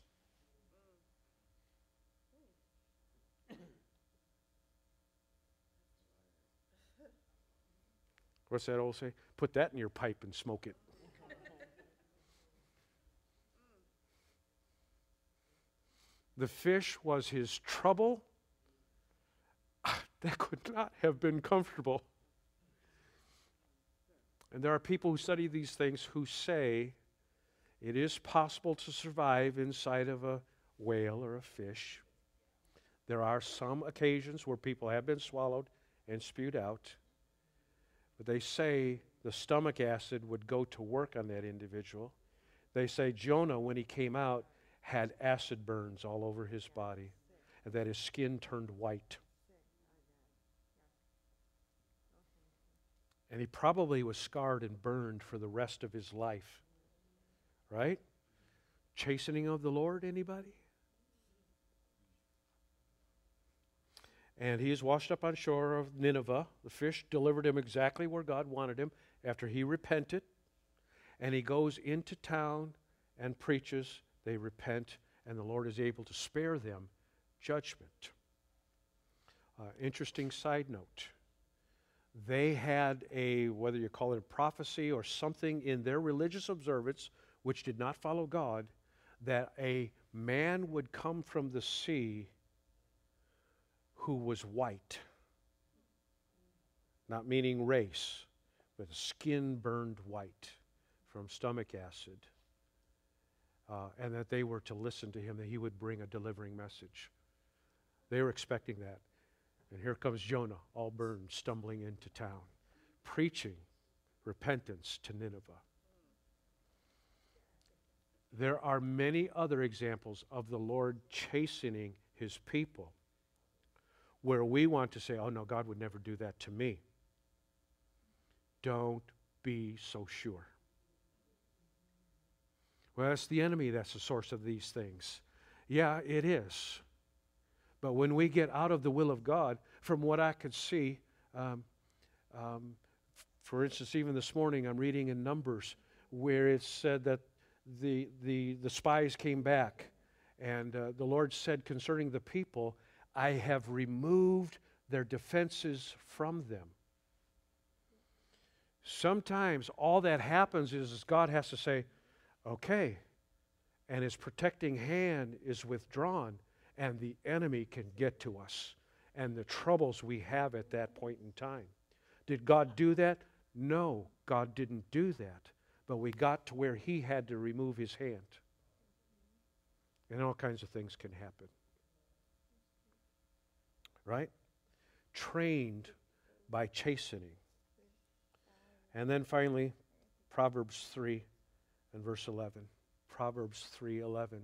What's that old say? Put that in your pipe and smoke it. The fish was his trouble. That could not have been comfortable. And there are people who study these things who say It is possible to survive inside of a whale or a fish. There are some occasions where people have been swallowed and spewed out. But they say the stomach acid would go to work on that individual. They say Jonah, when he came out, had acid burns all over his body, and that his skin turned white. And he probably was scarred and burned for the rest of his life. Right? Chastening of the Lord, anybody? And he is washed up on shore of Nineveh. The fish delivered him exactly where God wanted him after he repented. And he goes into town and preaches. They repent, and the Lord is able to spare them judgment. Interesting side note. They had a, whether you call it a prophecy or something in their religious observance, which did not follow God, that a man would come from the sea who was white. Not meaning race, but skin burned white from stomach acid. And that they were to listen to him, that he would bring a delivering message. They were expecting that. And here comes Jonah, all burned, stumbling into town, preaching repentance to Nineveh. There are many other examples of the Lord chastening his people where we want to say, oh no, God would never do that to me. Don't be so sure. Well, it's the enemy that's the source of these things. Yeah, it is. But when we get out of the will of God, from what I could see, for instance, even this morning I'm reading in Numbers where it said that the spies came back, and the Lord said concerning the people, I have removed their defenses from them. Sometimes all that happens is God has to say, okay, and his protecting hand is withdrawn, and the enemy can get to us and the troubles we have at that point in time. Did God do that? No, God didn't do that. But we got to where he had to remove his hand. And all kinds of things can happen. Right? Trained by chastening. And then finally, Proverbs 3 and verse 11. Proverbs 3:11.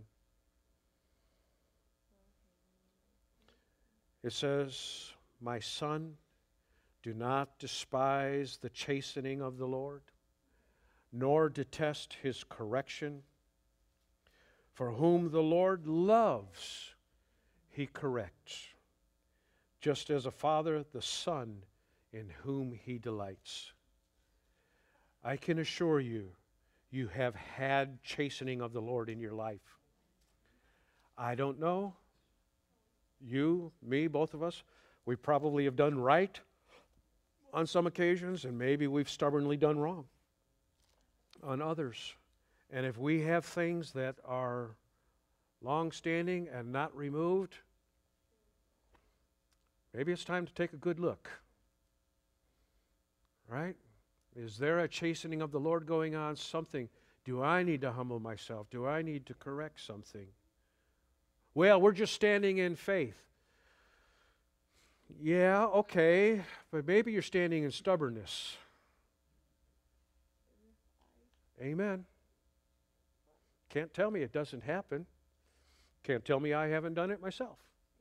It says, my son, do not despise the chastening of the Lord, nor detest his correction. For whom the Lord loves, he corrects, just as a father the son in whom he delights. I can assure you, you have had chastening of the Lord in your life. I don't know. You, me, both of us, we probably have done right on some occasions, and maybe we've stubbornly done wrong on others. And if we have things that are long-standing and not removed, maybe it's time to take a good look. Right? Is there a chastening of the Lord going on? Something. Do I need to humble myself? Do I need to correct something? Well, we're just standing in faith. Yeah, okay, but maybe you're standing in stubbornness. Amen. Can't tell me it doesn't happen. Can't tell me I haven't done it myself.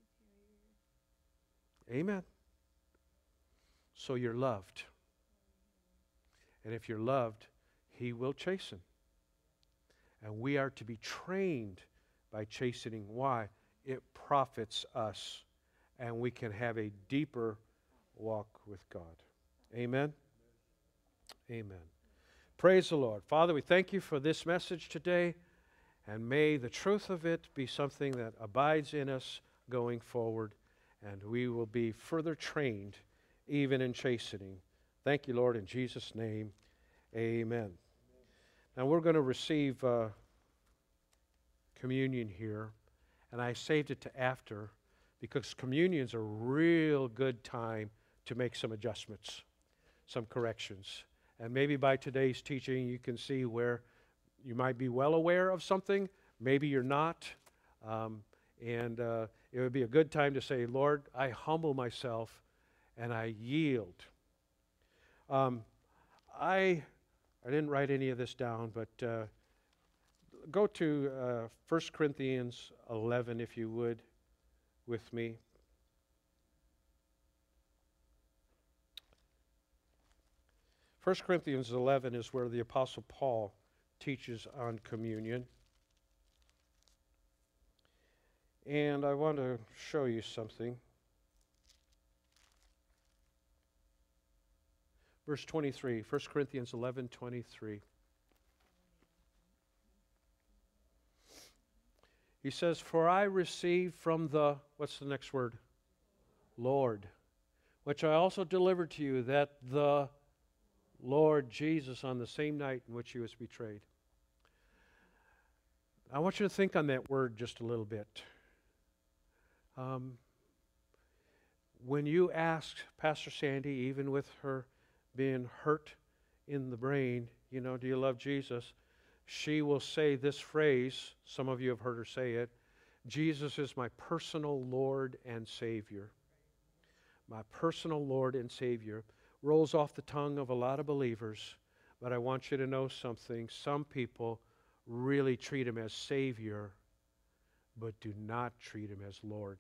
Amen. So you're loved. And if you're loved, he will chasten. And we are to be trained by chastening. Why? It profits us, and we can have a deeper walk with God. Amen? Amen. Praise the Lord. Father, we thank you for this message today, and may the truth of it be something that abides in us going forward, and we will be further trained even in chastening. Thank you, Lord, in Jesus' name. Amen. Now we're going to receive communion here, and I saved it to after because communion's a real good time to make some adjustments, some corrections. And maybe by today's teaching you can see where You might be well aware of something, maybe you're not. And it would be a good time to say, Lord, I humble myself and I yield. I didn't write any of this down, but go to 1 Corinthians 11, if you would, with me. 1 Corinthians 11 is where the Apostle Paul teaches on communion. And I want to show you something. Verse 23, 1 Corinthians 11:23. He says, "For I received from the," what's the next word? Lord. "Which I also delivered to you, that the Lord Jesus, on the same night in which he was betrayed." I want you to think on that word just a little bit. When you asked Pastor Sandy, even with her being hurt in the brain, do you love Jesus? She will say this phrase, some of you have heard her say it, Jesus is my personal Lord and Savior. My personal Lord and Savior. Rolls off the tongue of a lot of believers, but I want you to know something. Some people really treat him as Savior, but do not treat him as Lord.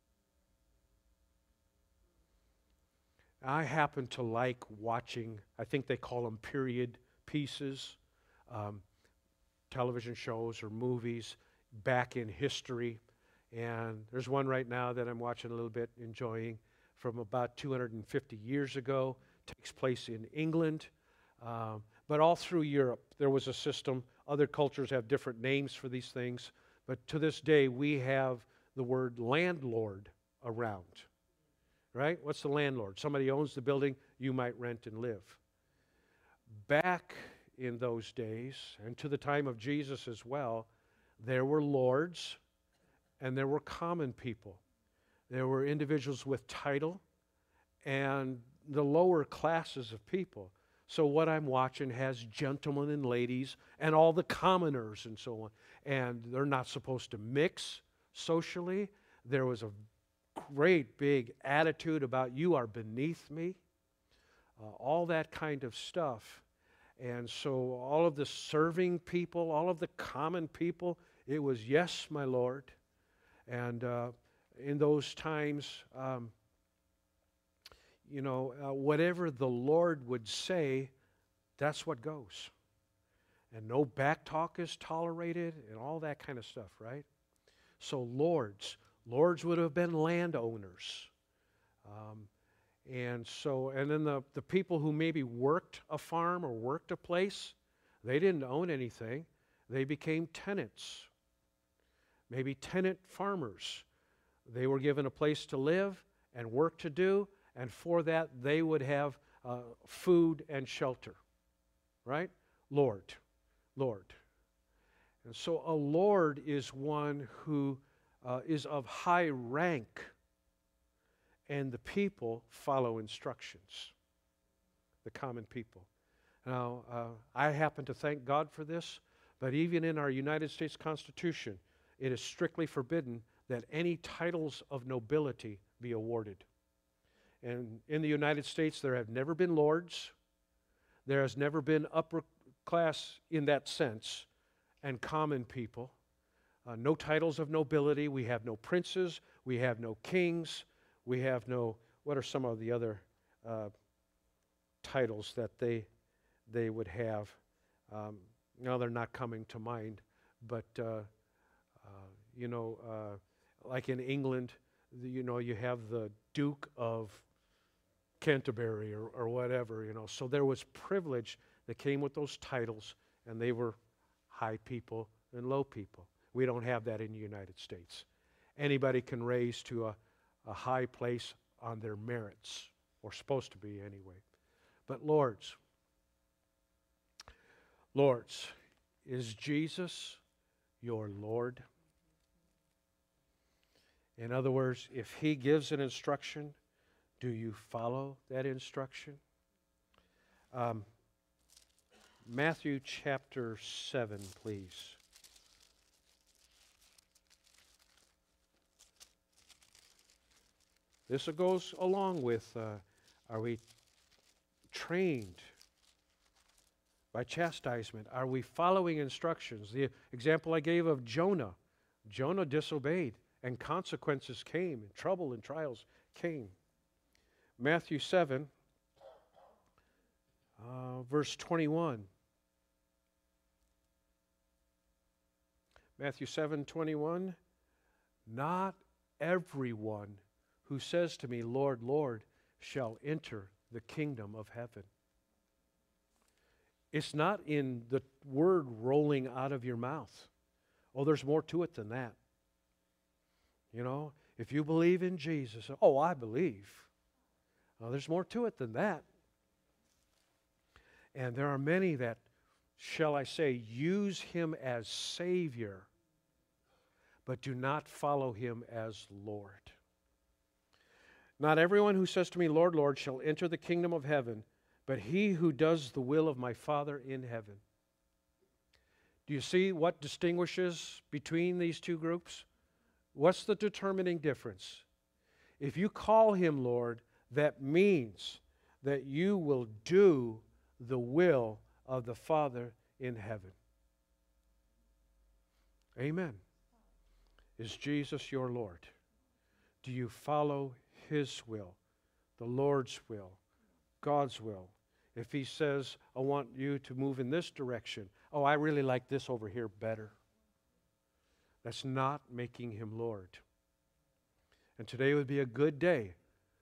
I happen to like watching, I think they call them period pieces, television shows or movies back in history. And there's one right now that I'm watching a little bit, enjoying, from about 250 years ago. Takes place in England. But all through Europe, there was a system. Other cultures have different names for these things. But to this day, we have the word landlord around. Right? What's the landlord? Somebody owns the building, you might rent and live. Back in those days, and to the time of Jesus as well, there were lords and there were common people. There were individuals with title and the lower classes of people. So what I'm watching has gentlemen and ladies and all the commoners and so on. And they're not supposed to mix socially. There was a great big attitude about you are beneath me. All that kind of stuff. And so all of the serving people, all of the common people, it was, yes, my Lord. And in those times, whatever the Lord would say, that's what goes. And no back talk is tolerated and all that kind of stuff, right? So lords would have been landowners. And then the people who maybe worked a farm or worked a place, they didn't own anything. They became tenants. Maybe tenant farmers. They were given a place to live and work to do, and for that they would have food and shelter. Right? Lord. And so a lord is one who is of high rank, and the people follow instructions, the common people. Now, I happen to thank God for this, but even in our United States Constitution, it is strictly forbidden that any titles of nobility be awarded. And in the United States, there have never been lords. There has never been upper class in that sense, and common people. No titles of nobility. We have no princes. We have no kings. We have no, what are some of the other titles that they would have? Now they're not coming to mind, but like in England, you have the Duke of Canterbury or whatever, So there was privilege that came with those titles, and they were high people and low people. We don't have that in the United States. Anybody can raise to a high place on their merits, or supposed to be anyway. But lords, is Jesus your Lord? In other words, if he gives an instruction, do you follow that instruction? Matthew chapter 7, please. This goes along with, are we trained by chastisement? Are we following instructions? The example I gave of Jonah. Jonah disobeyed, and consequences came, and trouble and trials came. Matthew 7, verse 21. Matthew 7:21. Not everyone who says to me, Lord, Lord, shall enter the kingdom of heaven. It's not in the word rolling out of your mouth. Oh, there's more to it than that. You know, if you believe in Jesus, oh, I believe. Oh, there's more to it than that. And there are many that, shall I say, use Him as Savior, but do not follow Him as Lord. Not everyone who says to me, Lord, Lord, shall enter the kingdom of heaven, but he who does the will of my Father in heaven. Do you see what distinguishes between these two groups? What's the determining difference? If you call Him Lord, that means that you will do the will of the Father in heaven. Amen. Is Jesus your Lord? Do you follow His will, the Lord's will, God's will? If He says, I want you to move in this direction, oh, I really like this over here better. That's not making Him Lord. And today would be a good day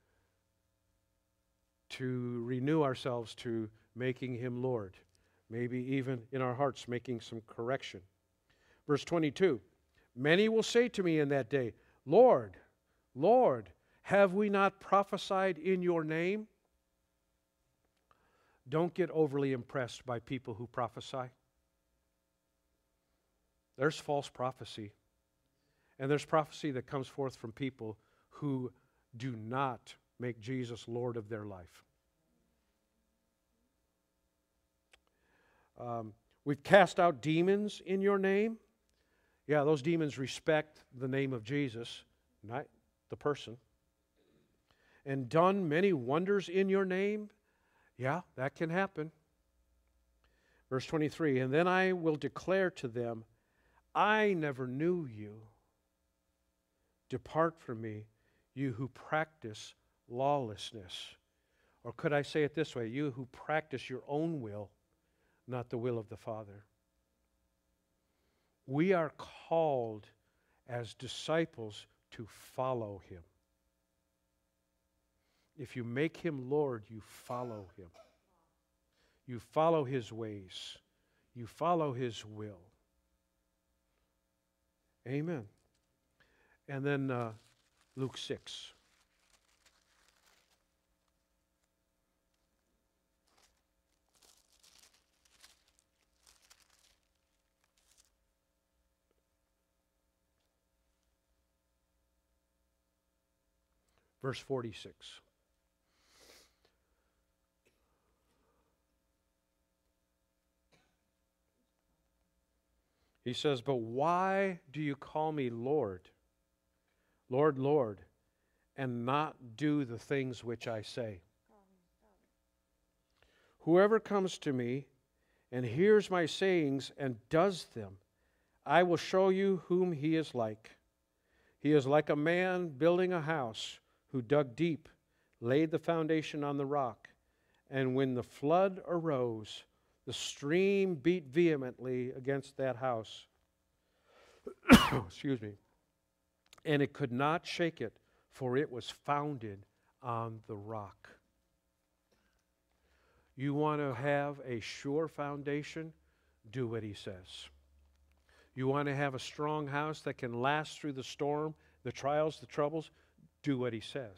to renew ourselves to making Him Lord. Maybe even in our hearts making some correction. Verse 22, many will say to me in that day, Lord, Lord, have we not prophesied in your name? Don't get overly impressed by people who prophesy. There's false prophecy. And there's prophecy that comes forth from people who do not make Jesus Lord of their life. We've cast out demons in your name. Yeah, those demons respect the name of Jesus, not the person. And done many wonders in your name. Yeah, that can happen. Verse 23, and then I will declare to them, I never knew you. Depart from me, you who practice lawlessness. Or could I say it this way, you who practice your own will, not the will of the Father. We are called as disciples to follow Him. If you make Him Lord, you follow Him. You follow His ways. You follow His will. Amen. And then Luke 6. Verse 46. He says, but why do you call me Lord, Lord, Lord, and not do the things which I say? Whoever comes to me and hears my sayings and does them, I will show you whom he is like. He is like a man building a house who dug deep, laid the foundation on the rock, and when the flood arose, the stream beat vehemently against that house. Excuse me. And it could not shake it, for it was founded on the rock. You want to have a sure foundation? Do what He says. You want to have a strong house that can last through the storm, the trials, the troubles? Do what He says.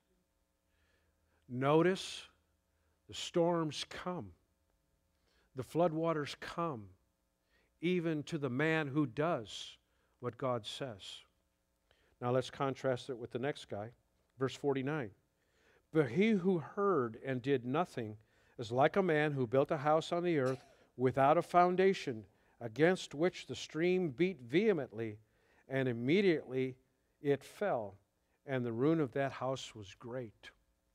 Notice the storms come. The floodwaters come, even to the man who does what God says. Now let's contrast it with the next guy. Verse 49. But he who heard and did nothing is like a man who built a house on the earth without a foundation, against which the stream beat vehemently, and immediately it fell, and the ruin of that house was great.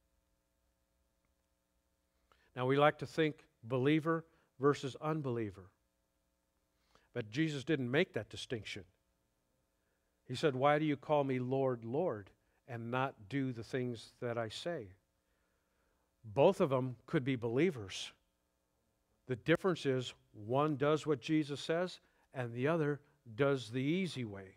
Now, we like to think believer versus unbeliever. But Jesus didn't make that distinction. He said, "Why do you call me Lord, Lord, and not do the things that I say?" Both of them could be believers. The difference is one does what Jesus says, and the other does the easy way.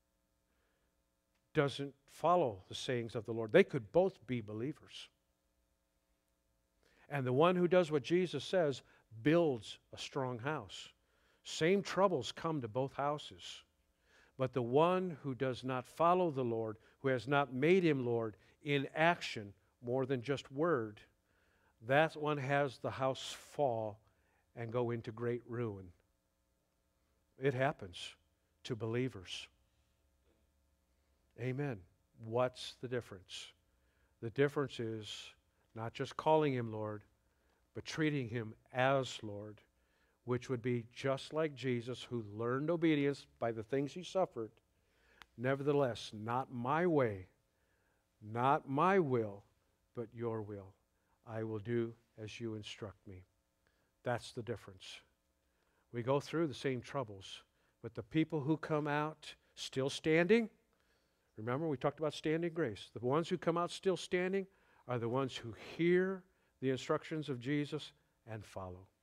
Doesn't follow the sayings of the Lord. They could both be believers. And the one who does what Jesus says builds a strong house. Same troubles come to both houses. But the one who does not follow the Lord, who has not made him Lord in action more than just word, that one has the house fall and go into great ruin. It happens to believers. Amen. What's the difference? The difference is not just calling him Lord, but treating him as Lord, which would be just like Jesus, who learned obedience by the things he suffered. Nevertheless, not my way, not my will, but your will. I will do as you instruct me. That's the difference. We go through the same troubles, but the people who come out still standing, remember we talked about standing grace. The ones who come out still standing are the ones who hear the instructions of Jesus and follow.